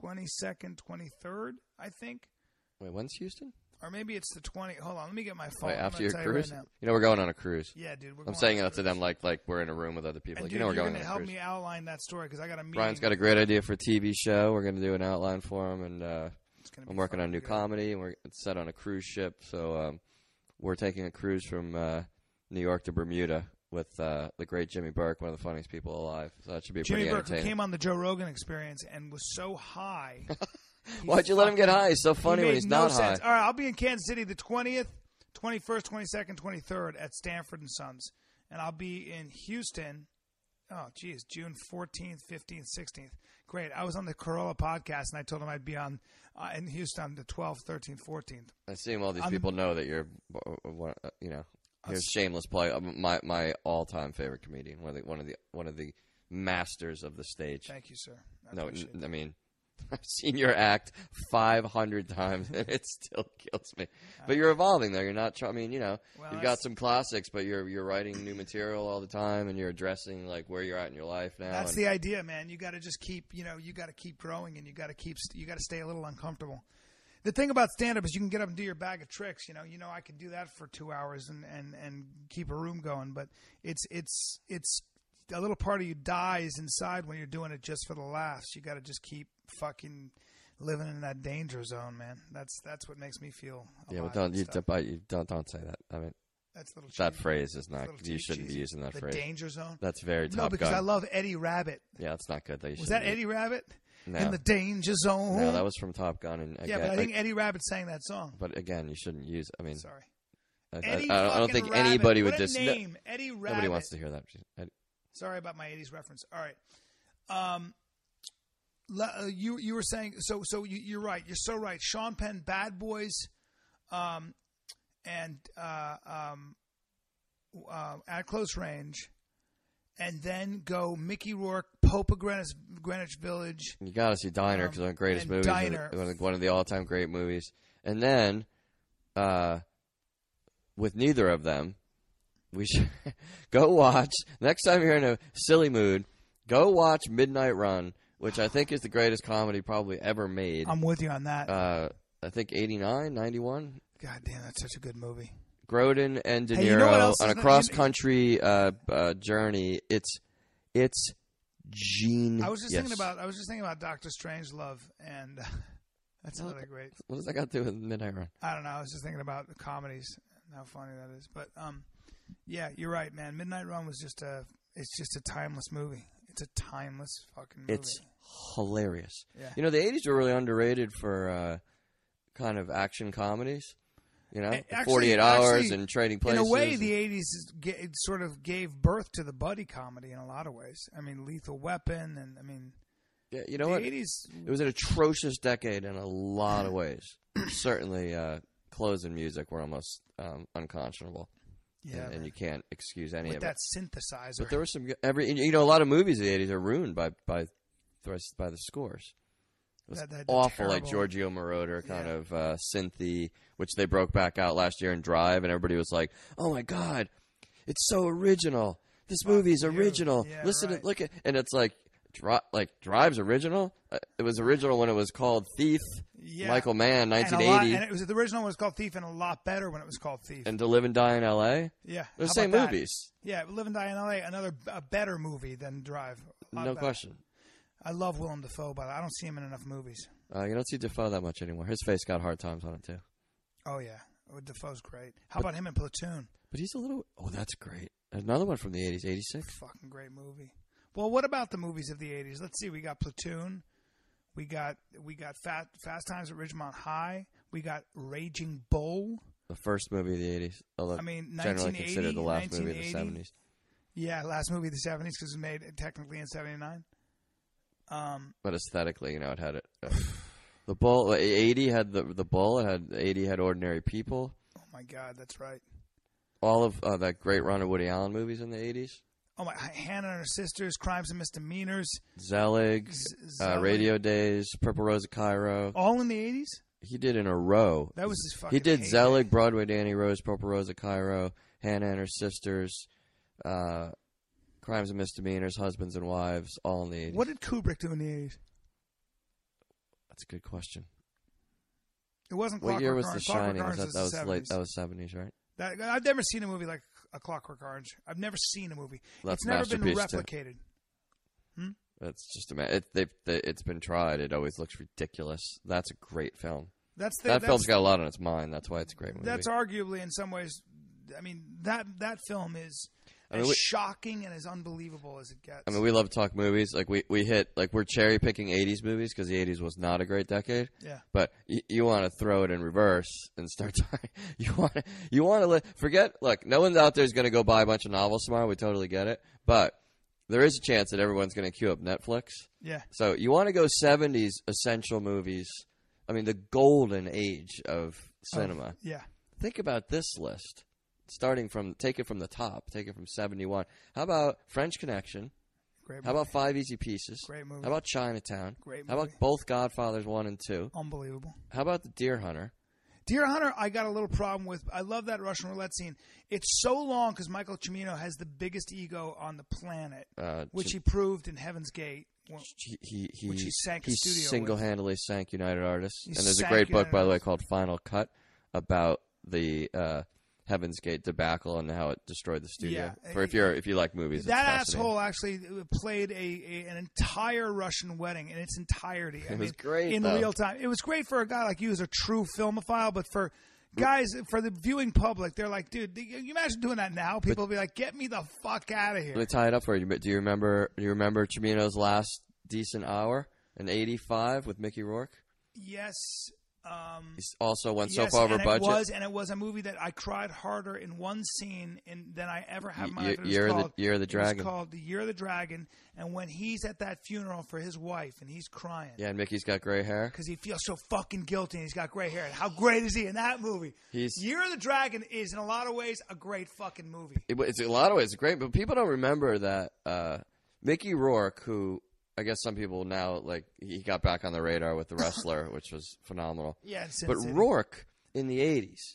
22nd, 23rd, I think. Wait, when's Houston? Or maybe it's the 20. Hold on, let me get my phone. Wait, after your right cruise? now. We're going on a cruise. Yeah, dude. I'm saying that to them like we're in a room with other people. And Like, dude, we're you're going gonna on a help cruise. me outline that story because I got a meeting. Brian's got a great idea for a TV show. We're going to do an outline for him, and I'm working on new comedy, and it's set on a cruise ship. So we're taking a cruise from New York to Bermuda with the great Jimmy Burke, one of the funniest people alive. So that should be pretty entertaining. Jimmy Burke, who came on the Joe Rogan Experience and was so high. Why'd you let him get high? He's so funny when he's not sense. high. All right, I'll be in Kansas City the 20th, 21st, 22nd, 23rd at Stanford & Sons. And I'll be in Houston, June 14th, 15th, 16th. Great. I was on the Corolla podcast, and I told him I'd be on in Houston on the 12th, 13th, 14th. I assume all these people know that you're, here's shameless play. My all-time favorite comedian, one of the masters of the stage. Thank you, sir. I mean, I've seen your act 500 times, and it still kills me. But you're evolving, though. You're not. You've got some classics, but you're writing new material all the time, and you're addressing like where you're at in your life now. That's the idea, man. You got to just keep, you got to keep growing, and you got to stay a little uncomfortable. The thing about stand-up is you can get up and do your bag of tricks. I could do that for 2 hours and keep a room going, but it's a little part of you dies inside when you're doing it just for the laughs. You got to just keep fucking living in that danger zone, man. That's what makes me feel alive. Yeah, but don't say that. I mean, that's a little that cheesy. Phrase is not. You shouldn't cheesy. be using that the phrase. Danger zone. That's very Top No, because Gun. I love Eddie Rabbit. Yeah, that's not good. Was that Eddie Rabbit? No. In the danger zone. No, that was from Top Gun. And yeah, but I think Eddie Rabbit sang that song. But again, you shouldn't use. I mean, sorry. I don't think Rabbit. anybody what would a name, Eddie Rabbit. Nobody wants to hear that. Sorry about my 80s reference. All right. You were saying so you're right. You're so right. Sean Penn, Bad Boys, and At Close Range, and then go Mickey Rourke, Pope of Greenwich Village. You got to see Diner because one of the greatest movies. Diner. One of the all-time great movies. And then, with neither of them, we should go watch. Next time you're in a silly mood, go watch Midnight Run, which I think is the greatest comedy probably ever made. I'm with you on that. I think 89, 91. God damn, that's such a good movie. Grodin and De Niro you know what else on a cross-country journey. It's genius. I was just thinking about Dr. Strangelove, and that's really great. What does that got to do with Midnight Run? I don't know. I was just thinking about the comedies and how funny that is. But yeah, you're right, man. Midnight Run was just a timeless movie. It's a timeless fucking movie. It's hilarious. Yeah. The 80s were really underrated for kind of action comedies. 48 Hours and Trading Places. In a way, the 80s sort of gave birth to the buddy comedy in a lot of ways. I mean, Lethal Weapon, and I mean, yeah, you know what? 80s. It was an atrocious decade in a lot of ways. Certainly, clothes and music were almost unconscionable. Yeah, and you can't excuse any with of that it. synthesizer. But there was some a lot of movies in the 80s are ruined by the scores. It was awful, terrible, like Giorgio Moroder kind of synthy, which they broke back out last year in Drive, and everybody was like, "Oh my God, it's so original! This movie's original. Yeah, Listen, right. look at," and it's like Drive's original. It was original when it was called Thief. Yeah. Michael Mann, 1980, and it was the original one was called Thief, and a lot better when it was called Thief. and To Live and Die in L.A. Yeah, They're the how same about that? movies. Yeah, Live and Die in L.A. A better movie than Drive. No question. I love Willem Dafoe, but I don't see him in enough movies. You don't see Dafoe that much anymore. His face got hard times on it too. Oh yeah, Dafoe's great. How about him in Platoon? But he's a little. Oh, that's great. Another one from the 80s, 86. Fucking great movie. Well, what about the movies of the 80s? Let's see. We got Platoon. We got Fast Times at Ridgemont High. We got Raging Bull. The first movie of the 80s. I mean, generally considered the last movie of the 70s. Yeah, last movie of the 70s because it was made technically in 79. But aesthetically, it had it. The Bull, 80 had the Bull. It had 80 had Ordinary People. Oh my God, that's right. All of that great run of Woody Allen movies in the 80s. Oh my, Hannah and Her Sisters, Crimes and Misdemeanors, Zelig, Radio Days, Purple Rose of Cairo. All in the 80s. He did in a row. That was his fucking. He did Zelig, Broadway Danny Rose, Purple Rose of Cairo, Hannah and Her Sisters, Crimes and Misdemeanors, Husbands and Wives, all in the 80s. What did Kubrick do in the 80s? That's a good question. It wasn't What Clockwork year was Orange. The Shining? Clockwork Orange That was the late. 70s. That was 70s, right? I've never seen a movie like A Clockwork Orange. I've never seen a movie. Well, It's never been masterpiece, too. replicated. That's just it's been tried. It always looks ridiculous. That's a great film. That film's got a lot on its mind. That's why it's a great movie. That's arguably, in some ways, I mean, that film is as shocking and as unbelievable as it gets. I mean, we love to talk movies. Like we hit we're cherry picking '80s movies because the '80s was not a great decade. Yeah. But you want to throw it in reverse and start talking. You want to forget. Look, no one's out there is going to go buy a bunch of novels tomorrow. We totally get it. But there is a chance that everyone's going to queue up Netflix. Yeah. So you want to go '70s essential movies. I mean, the golden age of cinema. Yeah. Think about this list. Take it from the top. Take it from 71. How about French Connection? Great movie. How about Five Easy Pieces? Great movie. How about Chinatown? Great movie. How about both Godfathers 1 and 2? Unbelievable. How about The Deer Hunter? Deer Hunter, I got a little problem with. I love that Russian roulette scene. It's so long because Michael Cimino has the biggest ego on the planet, which he proved in Heaven's Gate. Which he sank a studio with. Single-handedly sank United Artists. He And there's a sank great book, United by the way, Artists. called Final Cut about the Heaven's Gate debacle and how it destroyed the studio. Yeah. If you like movies, That it's fascinating. asshole actually played an entire Russian wedding in its entirety. It was great, in though. real time. It was great for a guy like you who's a true filmophile, but for guys, for the viewing public, they're like, dude, you imagine doing that now? People will be like, get me the fuck out of here. Let me tie it up for you. Do you remember Cimino's last decent hour in '85 with Mickey Rourke? Yes. He also went so Yes, far over and budget. It was a movie that I cried harder in one scene than I ever have in my life. Year of the Dragon. It was called The Year of the Dragon, and when he's at that funeral for his wife and he's crying. Yeah, and Mickey's got gray hair. Because he feels so fucking guilty and he's got gray hair. And how great is he in that movie? Year of the Dragon is, in a lot of ways, a great fucking movie. It's in a lot of ways great, but people don't remember that Mickey Rourke, who I guess some people now, he got back on the radar with The Wrestler, which was phenomenal. Yeah, but Rourke in the 80s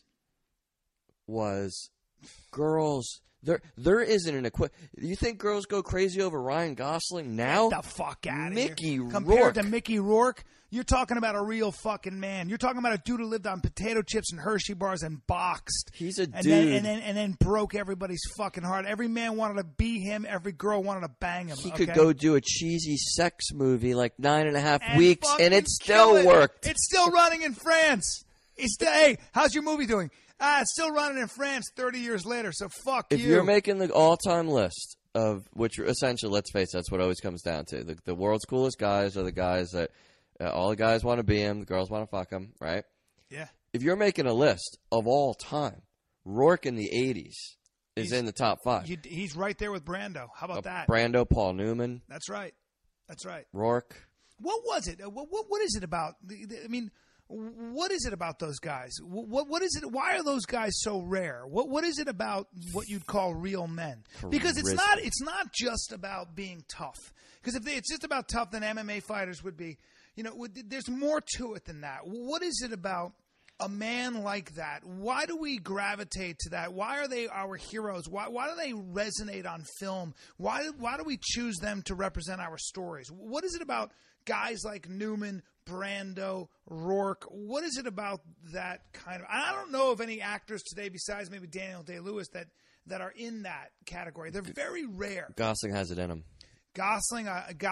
was girls. There isn't an You think girls go crazy over Ryan Gosling now? Get the fuck out of Mickey here. Rourke. Compared to Mickey Rourke, you're talking about a real fucking man. You're talking about a dude who lived on potato chips and Hershey bars and boxed. He's a and dude. Then broke everybody's fucking heart. Every man wanted to be him. Every girl wanted to bang him. He could go do a cheesy sex movie like 9.5 weeks, and fucking it still kill it. worked. It's still running in France. Hey, how's your movie doing? It's still running in France 30 years later, so fuck If you. you're making the all-time list of which, essentially, let's face it, that's what it always comes down to. The world's coolest guys are the guys that all the guys want to be him, the girls want to fuck him, right? Yeah. If you're making a list of all time, Rourke in the 80s is in the top 5. He's right there with Brando. How about that? Brando, Paul Newman. That's right. Rourke. What was it? What is it about? I mean, what is it about those guys? What is it? Why are those guys so rare? What is it about what you'd call real men? Because it's not just about being tough. Because if it's just about tough, then MMA fighters would be. There's more to it than that. What is it about a man like that? Why do we gravitate to that? Why are they our heroes? Why do they resonate on film? Why do we choose them to represent our stories? What is it about guys like Newman, Brando, Rourke? What is it about that kind of? I don't know of any actors today besides maybe Daniel Day-Lewis that are in that category. They're very rare. Gosling has it in him. Gosling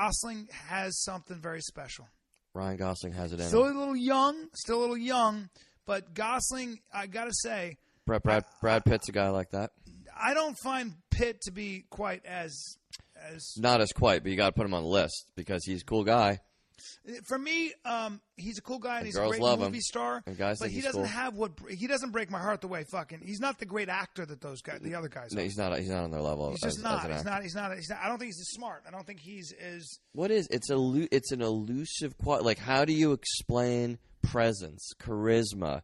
has something very special. Ryan Gosling has it in Still him. a little young, but Gosling, I gotta say, Brad Pitt's a guy like that. I don't find Pitt to be quite as not as quite, but you got to put him on the list because he's a cool guy. For me, he's a cool guy and he's a girls great love movie him. star. And guys but think he he's doesn't cool. have he doesn't break my heart the way he's not the great actor that the other guys. No, are. he's not on their level. He's just as not. an He's actor. not. I don't think he's as smart. I don't think he's as. What is it's an elusive quality. Like, how do you explain presence, charisma?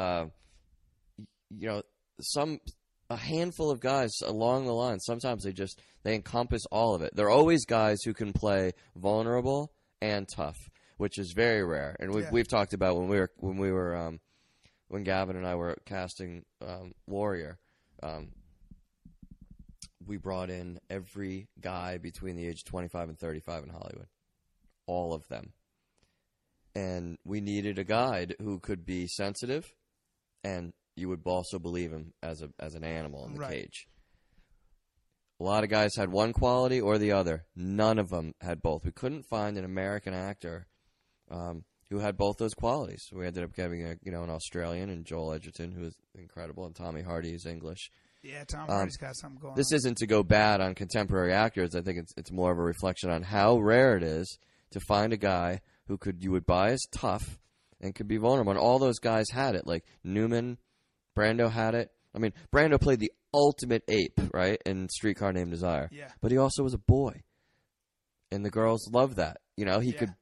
A handful of guys along the line. Sometimes they encompass all of it. They're always guys who can play vulnerable and tough, which is very rare. And we've talked about when Gavin and I were casting Warrior. We brought in every guy between the age of 25 and 35 in Hollywood. All of them. and we needed a guide who could be sensitive, and you would also believe him as an animal in the cage. A lot of guys had one quality or the other. None of them had both. We couldn't find an American actor who had both those qualities. We ended up getting an Australian and Joel Edgerton, who is incredible, and Tommy Hardy is English. Yeah, Tom Hardy's got something going on. This isn't to go bad on contemporary actors. I think it's more of a reflection on how rare it is to find a guy who you would buy as tough and could be vulnerable. And all those guys had it. Like Newman, Brando had it. I mean, Brando played the ultimate ape, right, in Streetcar Named Desire. Yeah. But he also was a boy. And the girls loved that. He could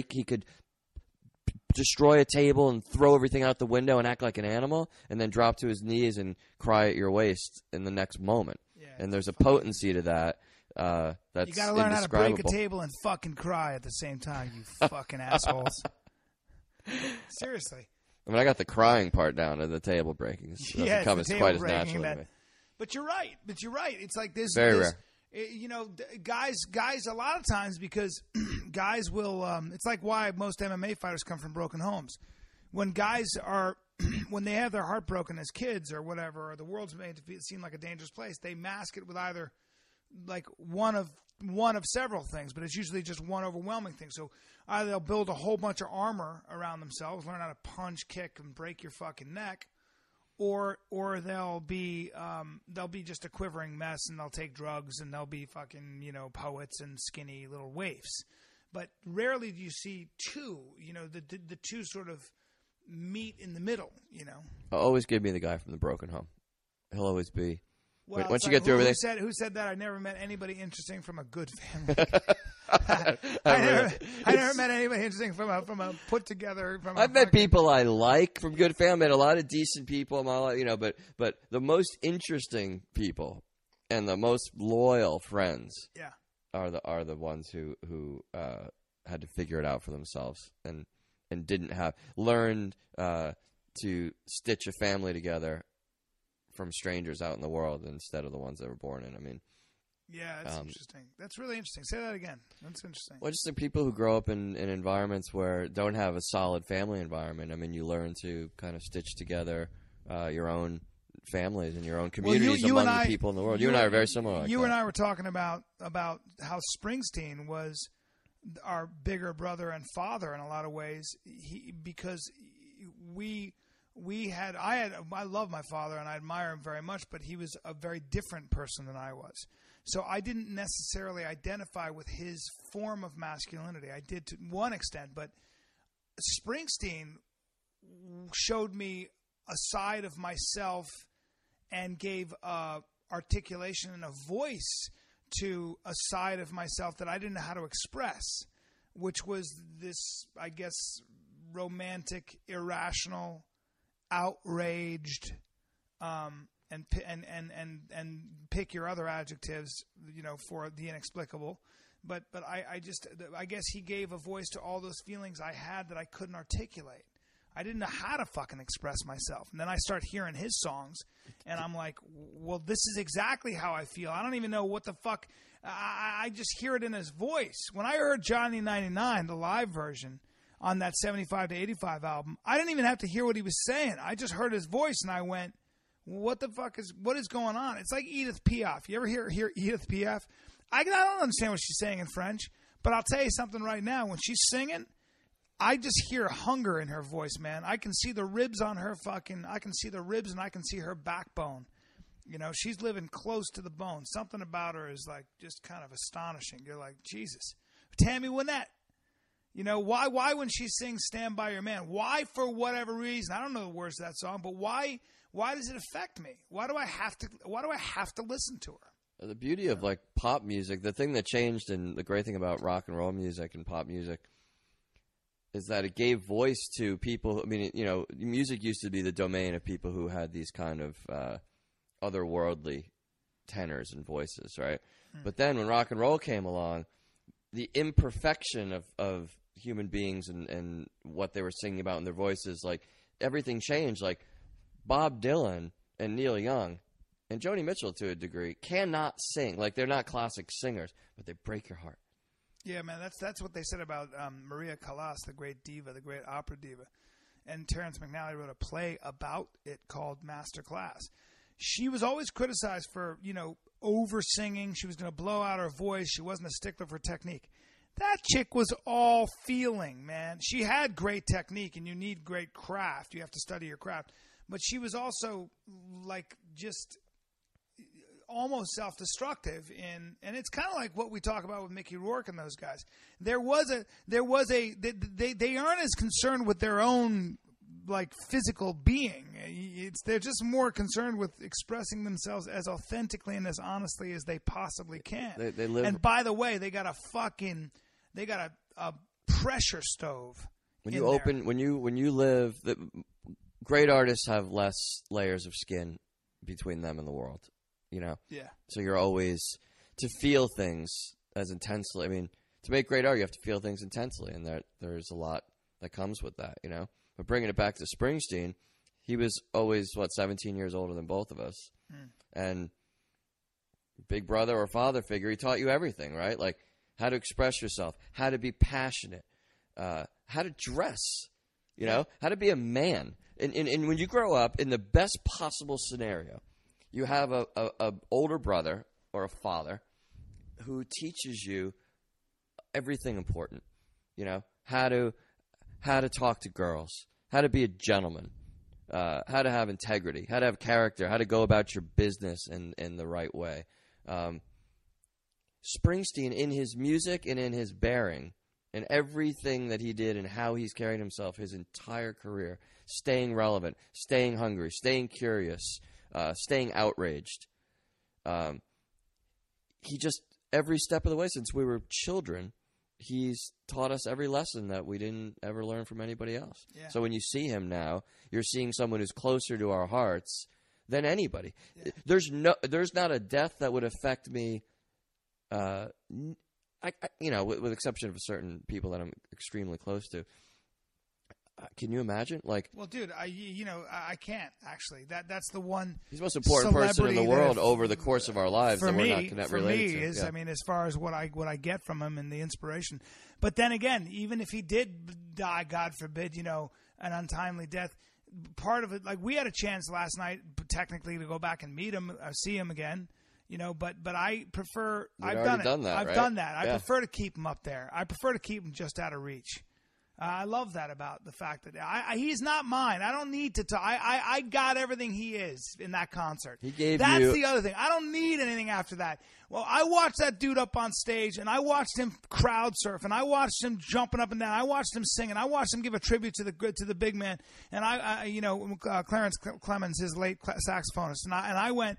destroy a table and throw everything out the window and act like an animal, and then drop to his knees and cry at your waist in the next moment. Yeah, and there's a potency to that that's you got to learn how to break a indescribable. Table and fucking cry at the same time, you fucking assholes. Seriously. I mean, I got the crying part down at the table breaking. It doesn't come as quite as naturally to me. But you're right. It's like this. Very rare. Guys, a lot of times, because guys will, it's like why most MMA fighters come from broken homes. When guys are, when they have their heart broken as kids or whatever, or the world's made to seem like a dangerous place, they mask it with either like one of several things, but it's usually just one overwhelming thing. So either they'll build a whole bunch of armor around themselves, learn how to punch, kick, and break your fucking neck, or they'll be just a quivering mess, and they'll take drugs, and they'll be fucking poets and skinny little waifs. But rarely do you see two, the two sort of meet in the middle. Always give me the guy from the broken home. He'll always be. Well, once you get through everything. Who said that? I never met anybody interesting from a good family. I never met anybody interesting from a put together. I've met people I like from good family. I met a lot of decent people in my life, but the most interesting people and the most loyal friends, are the ones who had to figure it out for themselves and didn't have learned to stitch a family together from strangers out in the world instead of the ones that were born in. I mean, yeah, that's interesting. That's really interesting. Say that again. That's interesting. Well, just the people who grow up in environments where don't have a solid family environment. I mean, you learn to kind of stitch together your own families and your own communities among the people in the world. You and I are very similar. And I were talking about how Springsteen was our bigger brother and father in a lot of ways. I love my father and I admire him very much, but he was a very different person than I was. So I didn't necessarily identify with his form of masculinity. I did to one extent, but Springsteen showed me a side of myself and gave articulation and a voice to a side of myself that I didn't know how to express, which was this, I guess, romantic, irrational, outraged, and pick your other adjectives, for the inexplicable. But I guess he gave a voice to all those feelings I had that I couldn't articulate. I didn't know how to fucking express myself. And then I start hearing his songs, and I'm like, well, this is exactly how I feel. I don't even know what the fuck. I just hear it in his voice. When I heard Johnny 99, the live version, on that 75 to 85 album, I didn't even have to hear what he was saying. I just heard his voice, and I went, what is going on? It's like Edith Piaf. You ever hear Edith Piaf? I don't understand what she's saying in French, but I'll tell you something right now. When she's singing, I just hear hunger in her voice, man. I can see the ribs on her I can see the ribs and I can see her backbone. She's living close to the bone. Something about her is like just kind of astonishing. You're like, Jesus. Tammy Wynette. Why when she sings Stand By Your Man? Why, for whatever reason, I don't know the words to that song, but why does it affect me? Why do I have to listen to her? The beauty of like pop music, the thing that changed and the great thing about rock and roll music and pop music is that it gave voice to people. I mean, music used to be the domain of people who had these kind of otherworldly tenors and voices, right? But then when rock and roll came along, the imperfection of human beings and what they were singing about in their voices, like everything changed. Like Bob Dylan and Neil Young and Joni Mitchell to a degree cannot sing. Like they're not classic singers, but they break your heart. Yeah, man, that's what they said about Maria Callas, the great diva, the great opera diva. And Terrence McNally wrote a play about it called Master Class. She was always criticized for, over singing. She was going to blow out her voice. She wasn't a stickler for technique. That chick was all feeling, man. She had great technique, and you need great craft. You have to study your craft. But she was also just almost self-destructive and it's kind of like what we talk about with Mickey Rourke and those guys. They aren't as concerned with their own physical being. They're just more concerned with expressing themselves as authentically and as honestly as they possibly can. They live. And by the way, they got a pressure stove. When you live, great artists have less layers of skin between them and the world. Yeah. So you're always to feel things as intensely. I mean, to make great art, you have to feel things intensely, and there's a lot that comes with that. But bringing it back to Springsteen, he was always 17 years older than both of us, and big brother or father figure. He taught you everything, right? Like how to express yourself, how to be passionate, how to dress. How to be a man. And when you grow up in the best possible scenario. You have a older brother or a father who teaches you everything important. How to talk to girls, how to be a gentleman, how to have integrity, how to have character, how to go about your business in the right way. Springsteen, in his music and in his bearing, and everything that he did and how he's carried himself his entire career, staying relevant, staying hungry, staying curious. Staying outraged. He just, every step of the way since we were children, he's taught us every lesson that we didn't ever learn from anybody else. Yeah. So when you see him now, you're seeing someone who's closer to our hearts than anybody. Yeah. There's not a death that would affect me, with the exception of certain people that I'm extremely close to. Can you imagine? Well, dude, I can't actually. That's the one. He's the most important person in the world over the course of our lives that we're not related to. Is, yeah. I mean, as far as what I get from him and the inspiration. But then again, even if he did die, God forbid, an untimely death, part of it, we had a chance last night, technically, to go back and meet him, see him again. But I prefer. I've done that. I've done that. I prefer to keep him up there. I prefer to keep him just out of reach. I love that about the fact that he's not mine. I don't need to talk. I got everything he is in that concert. That's the other thing. I don't need anything after that. Well, I watched that dude up on stage, and I watched him crowd surf, and I watched him jumping up and down. I watched him sing, and I watched him give a tribute to the big man. And Clarence Clemens, his late saxophonist, and I went.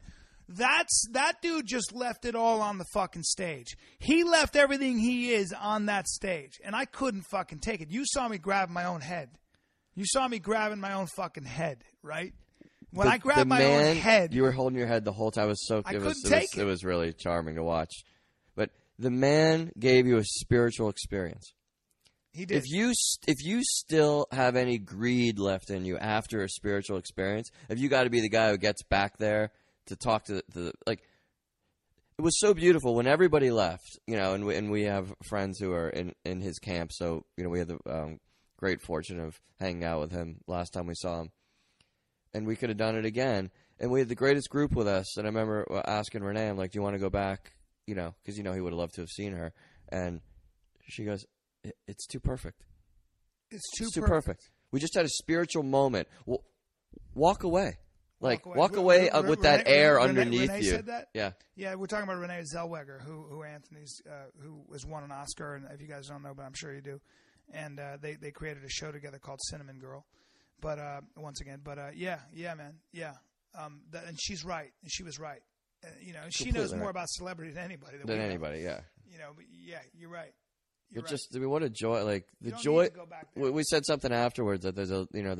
That dude just left it all on the fucking stage. He left everything he is on that stage, and I couldn't fucking take it. You saw me grab my own head. You saw me grabbing my own fucking head, right? When I grabbed my own head, you were holding your head the whole time. It was really charming to watch. But the man gave you a spiritual experience. He did. If you still have any greed left in you after a spiritual experience, if you got to be the guy who gets back there to talk to it was so beautiful when everybody left, and we have friends who are in his camp, so we had the great fortune of hanging out with him last time we saw him, and we could have done it again, and we had the greatest group with us, and I remember asking Renee, I'm like, do you want to go back, because he would have loved to have seen her, and she goes, it's too perfect. It's too perfect. We just had a spiritual moment. Well, walk away. Walk away with that air underneath Renee you. Said that? Yeah. Yeah, we're talking about Renee Zellweger, who Anthony's, who has won an Oscar, and if you guys don't know, but I'm sure you do. And they created a show together called Cinnamon Girl. But once again, yeah, man, yeah. And she's right, and she was right. She knows more about celebrity than anybody. Than anybody, yeah. But yeah, you're right. What a joy! The joy. We said something afterwards that there's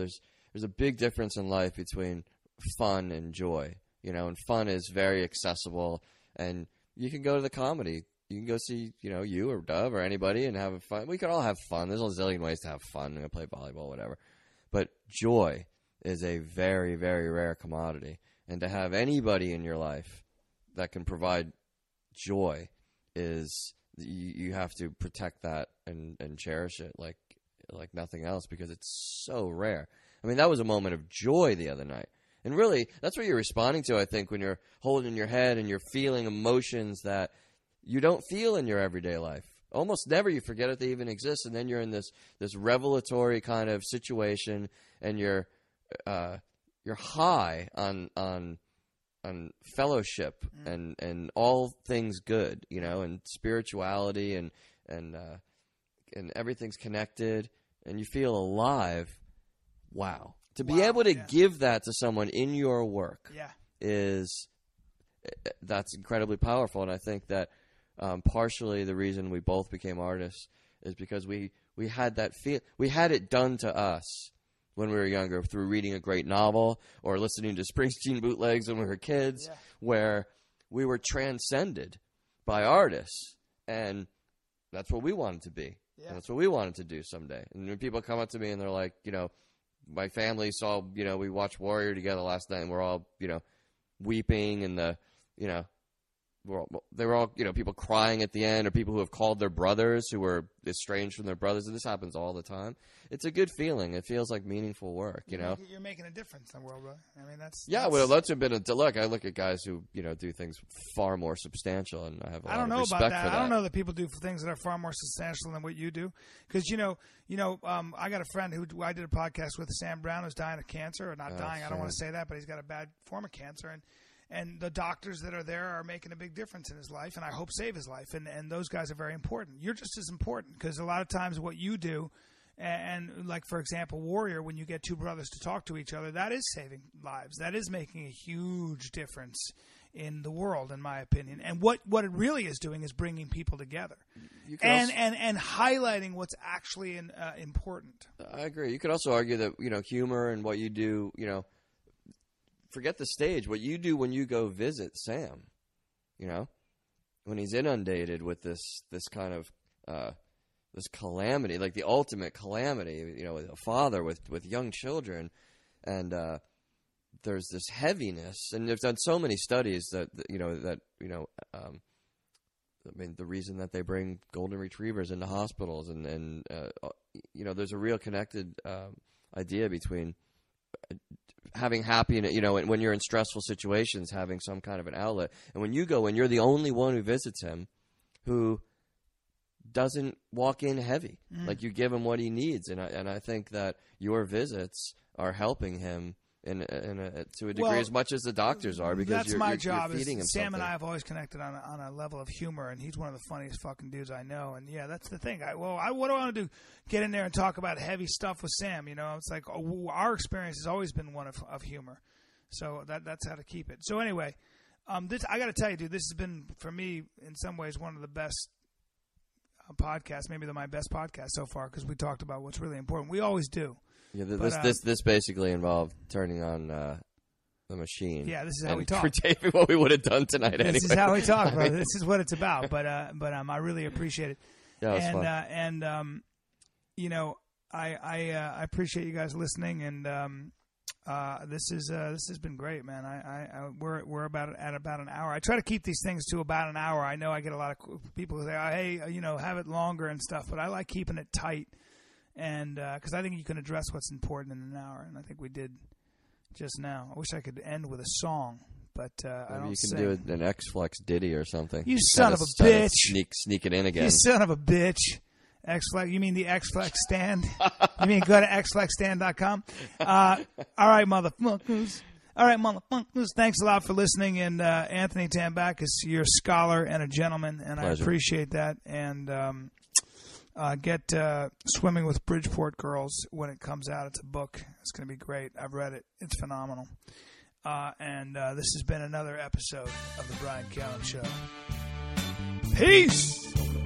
a big difference in life between fun and joy, and fun is very accessible, and you can go to the comedy. You can go see, you or Dove or anybody and have fun. We could all have fun. There's a zillion ways to have fun. Play volleyball, whatever. But joy is a very, very rare commodity. And to have anybody in your life that can provide joy is you have to protect that and cherish it like nothing else, because it's so rare. I mean, that was a moment of joy the other night. And really, that's what you're responding to, I think, when you're holding your head and you're feeling emotions that you don't feel in your everyday life. Almost never you forget it they even exist, and then you're in this revelatory kind of situation, and you're high on fellowship and all things good, and spirituality and everything's connected, and you feel alive. Wow. To be able to give that to someone in your work that's incredibly powerful. And I think that partially the reason we both became artists is because we had that we had it done to us when we were younger through reading a great novel or listening to Springsteen bootlegs when we were kids, where we were transcended by artists. And that's what we wanted to be. Yeah. And that's what we wanted to do someday. And when people come up to me and they're like, my family saw, we watched Warrior together last night, and we're all, weeping, and they were all, people crying at the end, or people who have called their brothers who were estranged from their brothers. And this happens all the time. It's a good feeling. It feels like meaningful work, You're making a difference in the world, right? I mean, that's... Yeah, well, that's been look, I look at guys who, do things far more substantial, and I have a lot of respect for that. I don't know that people do things that are far more substantial than what you do. Because, I got a friend who I did a podcast with, Sam Brown, who's dying of cancer, or not dying. I don't want to say that, but he's got a bad form of cancer. And the doctors that are there are making a big difference in his life, and I hope save his life. And those guys are very important. You're just as important, because a lot of times what you do, and like, for example, Warrior, when you get two brothers to talk to each other, that is saving lives. That is making a huge difference in the world, in my opinion. And what it really is doing is bringing people together and highlighting what's actually important. I agree. You could also argue that, humor and what you do, forget the stage. What you do when you go visit Sam, when he's inundated with this kind of this calamity, like the ultimate calamity, with a father with young children, and there's this heaviness. And they've done so many studies that I mean, the reason that they bring golden retrievers into hospitals, and there's a real connected idea between having happiness, when you're in stressful situations, having some kind of an outlet. And when you go and you're the only one who visits him who doesn't walk in heavy, like you give him what he needs. And I think that your visits are helping him to a degree as much as the doctors are, because that's my job. You're feeding him Sam something. and I have always connected on a level of humor, and he's one of the funniest fucking dudes I know. And yeah, that's the thing. What do I want to do? Get in there and talk about heavy stuff with Sam? It's like our experience has always been one of humor, so that's how to keep it. So anyway, I got to tell you, dude, this has been for me in some ways one of the best podcasts, maybe my best podcast so far, because we talked about what's really important. We always do. Yeah, this basically involved turning on the machine. Yeah, this is how we talk. For taping what we would have done tonight anyway. This is how we talk, bro. This is what it's about. But I really appreciate it. Yeah, it was fun. I appreciate you guys listening, and this has been great, man. We're about an hour. I try to keep these things to about an hour. I know I get a lot of people who say, hey, have it longer and stuff, but I like keeping it tight. And because I think you can address what's important in an hour, and I think we did just now. I wish I could end with a song, but I don't. You can do an X-Flex ditty or something. You son of a bitch! Sneak it in again. You son of a bitch! X-Flex. You mean the X-Flex stand? You mean go to xflexstand.com? All right, motherfuckers. All right, motherfuckers. Thanks a lot for listening. And Anthony Tambakis, you're a scholar and a gentleman, and pleasure. I appreciate that. And get Swimming with Bridgeport Girls when it comes out. It's a book. It's going to be great. I've read it. It's phenomenal. And this has been another episode of The Bryan Callen Show. Peace!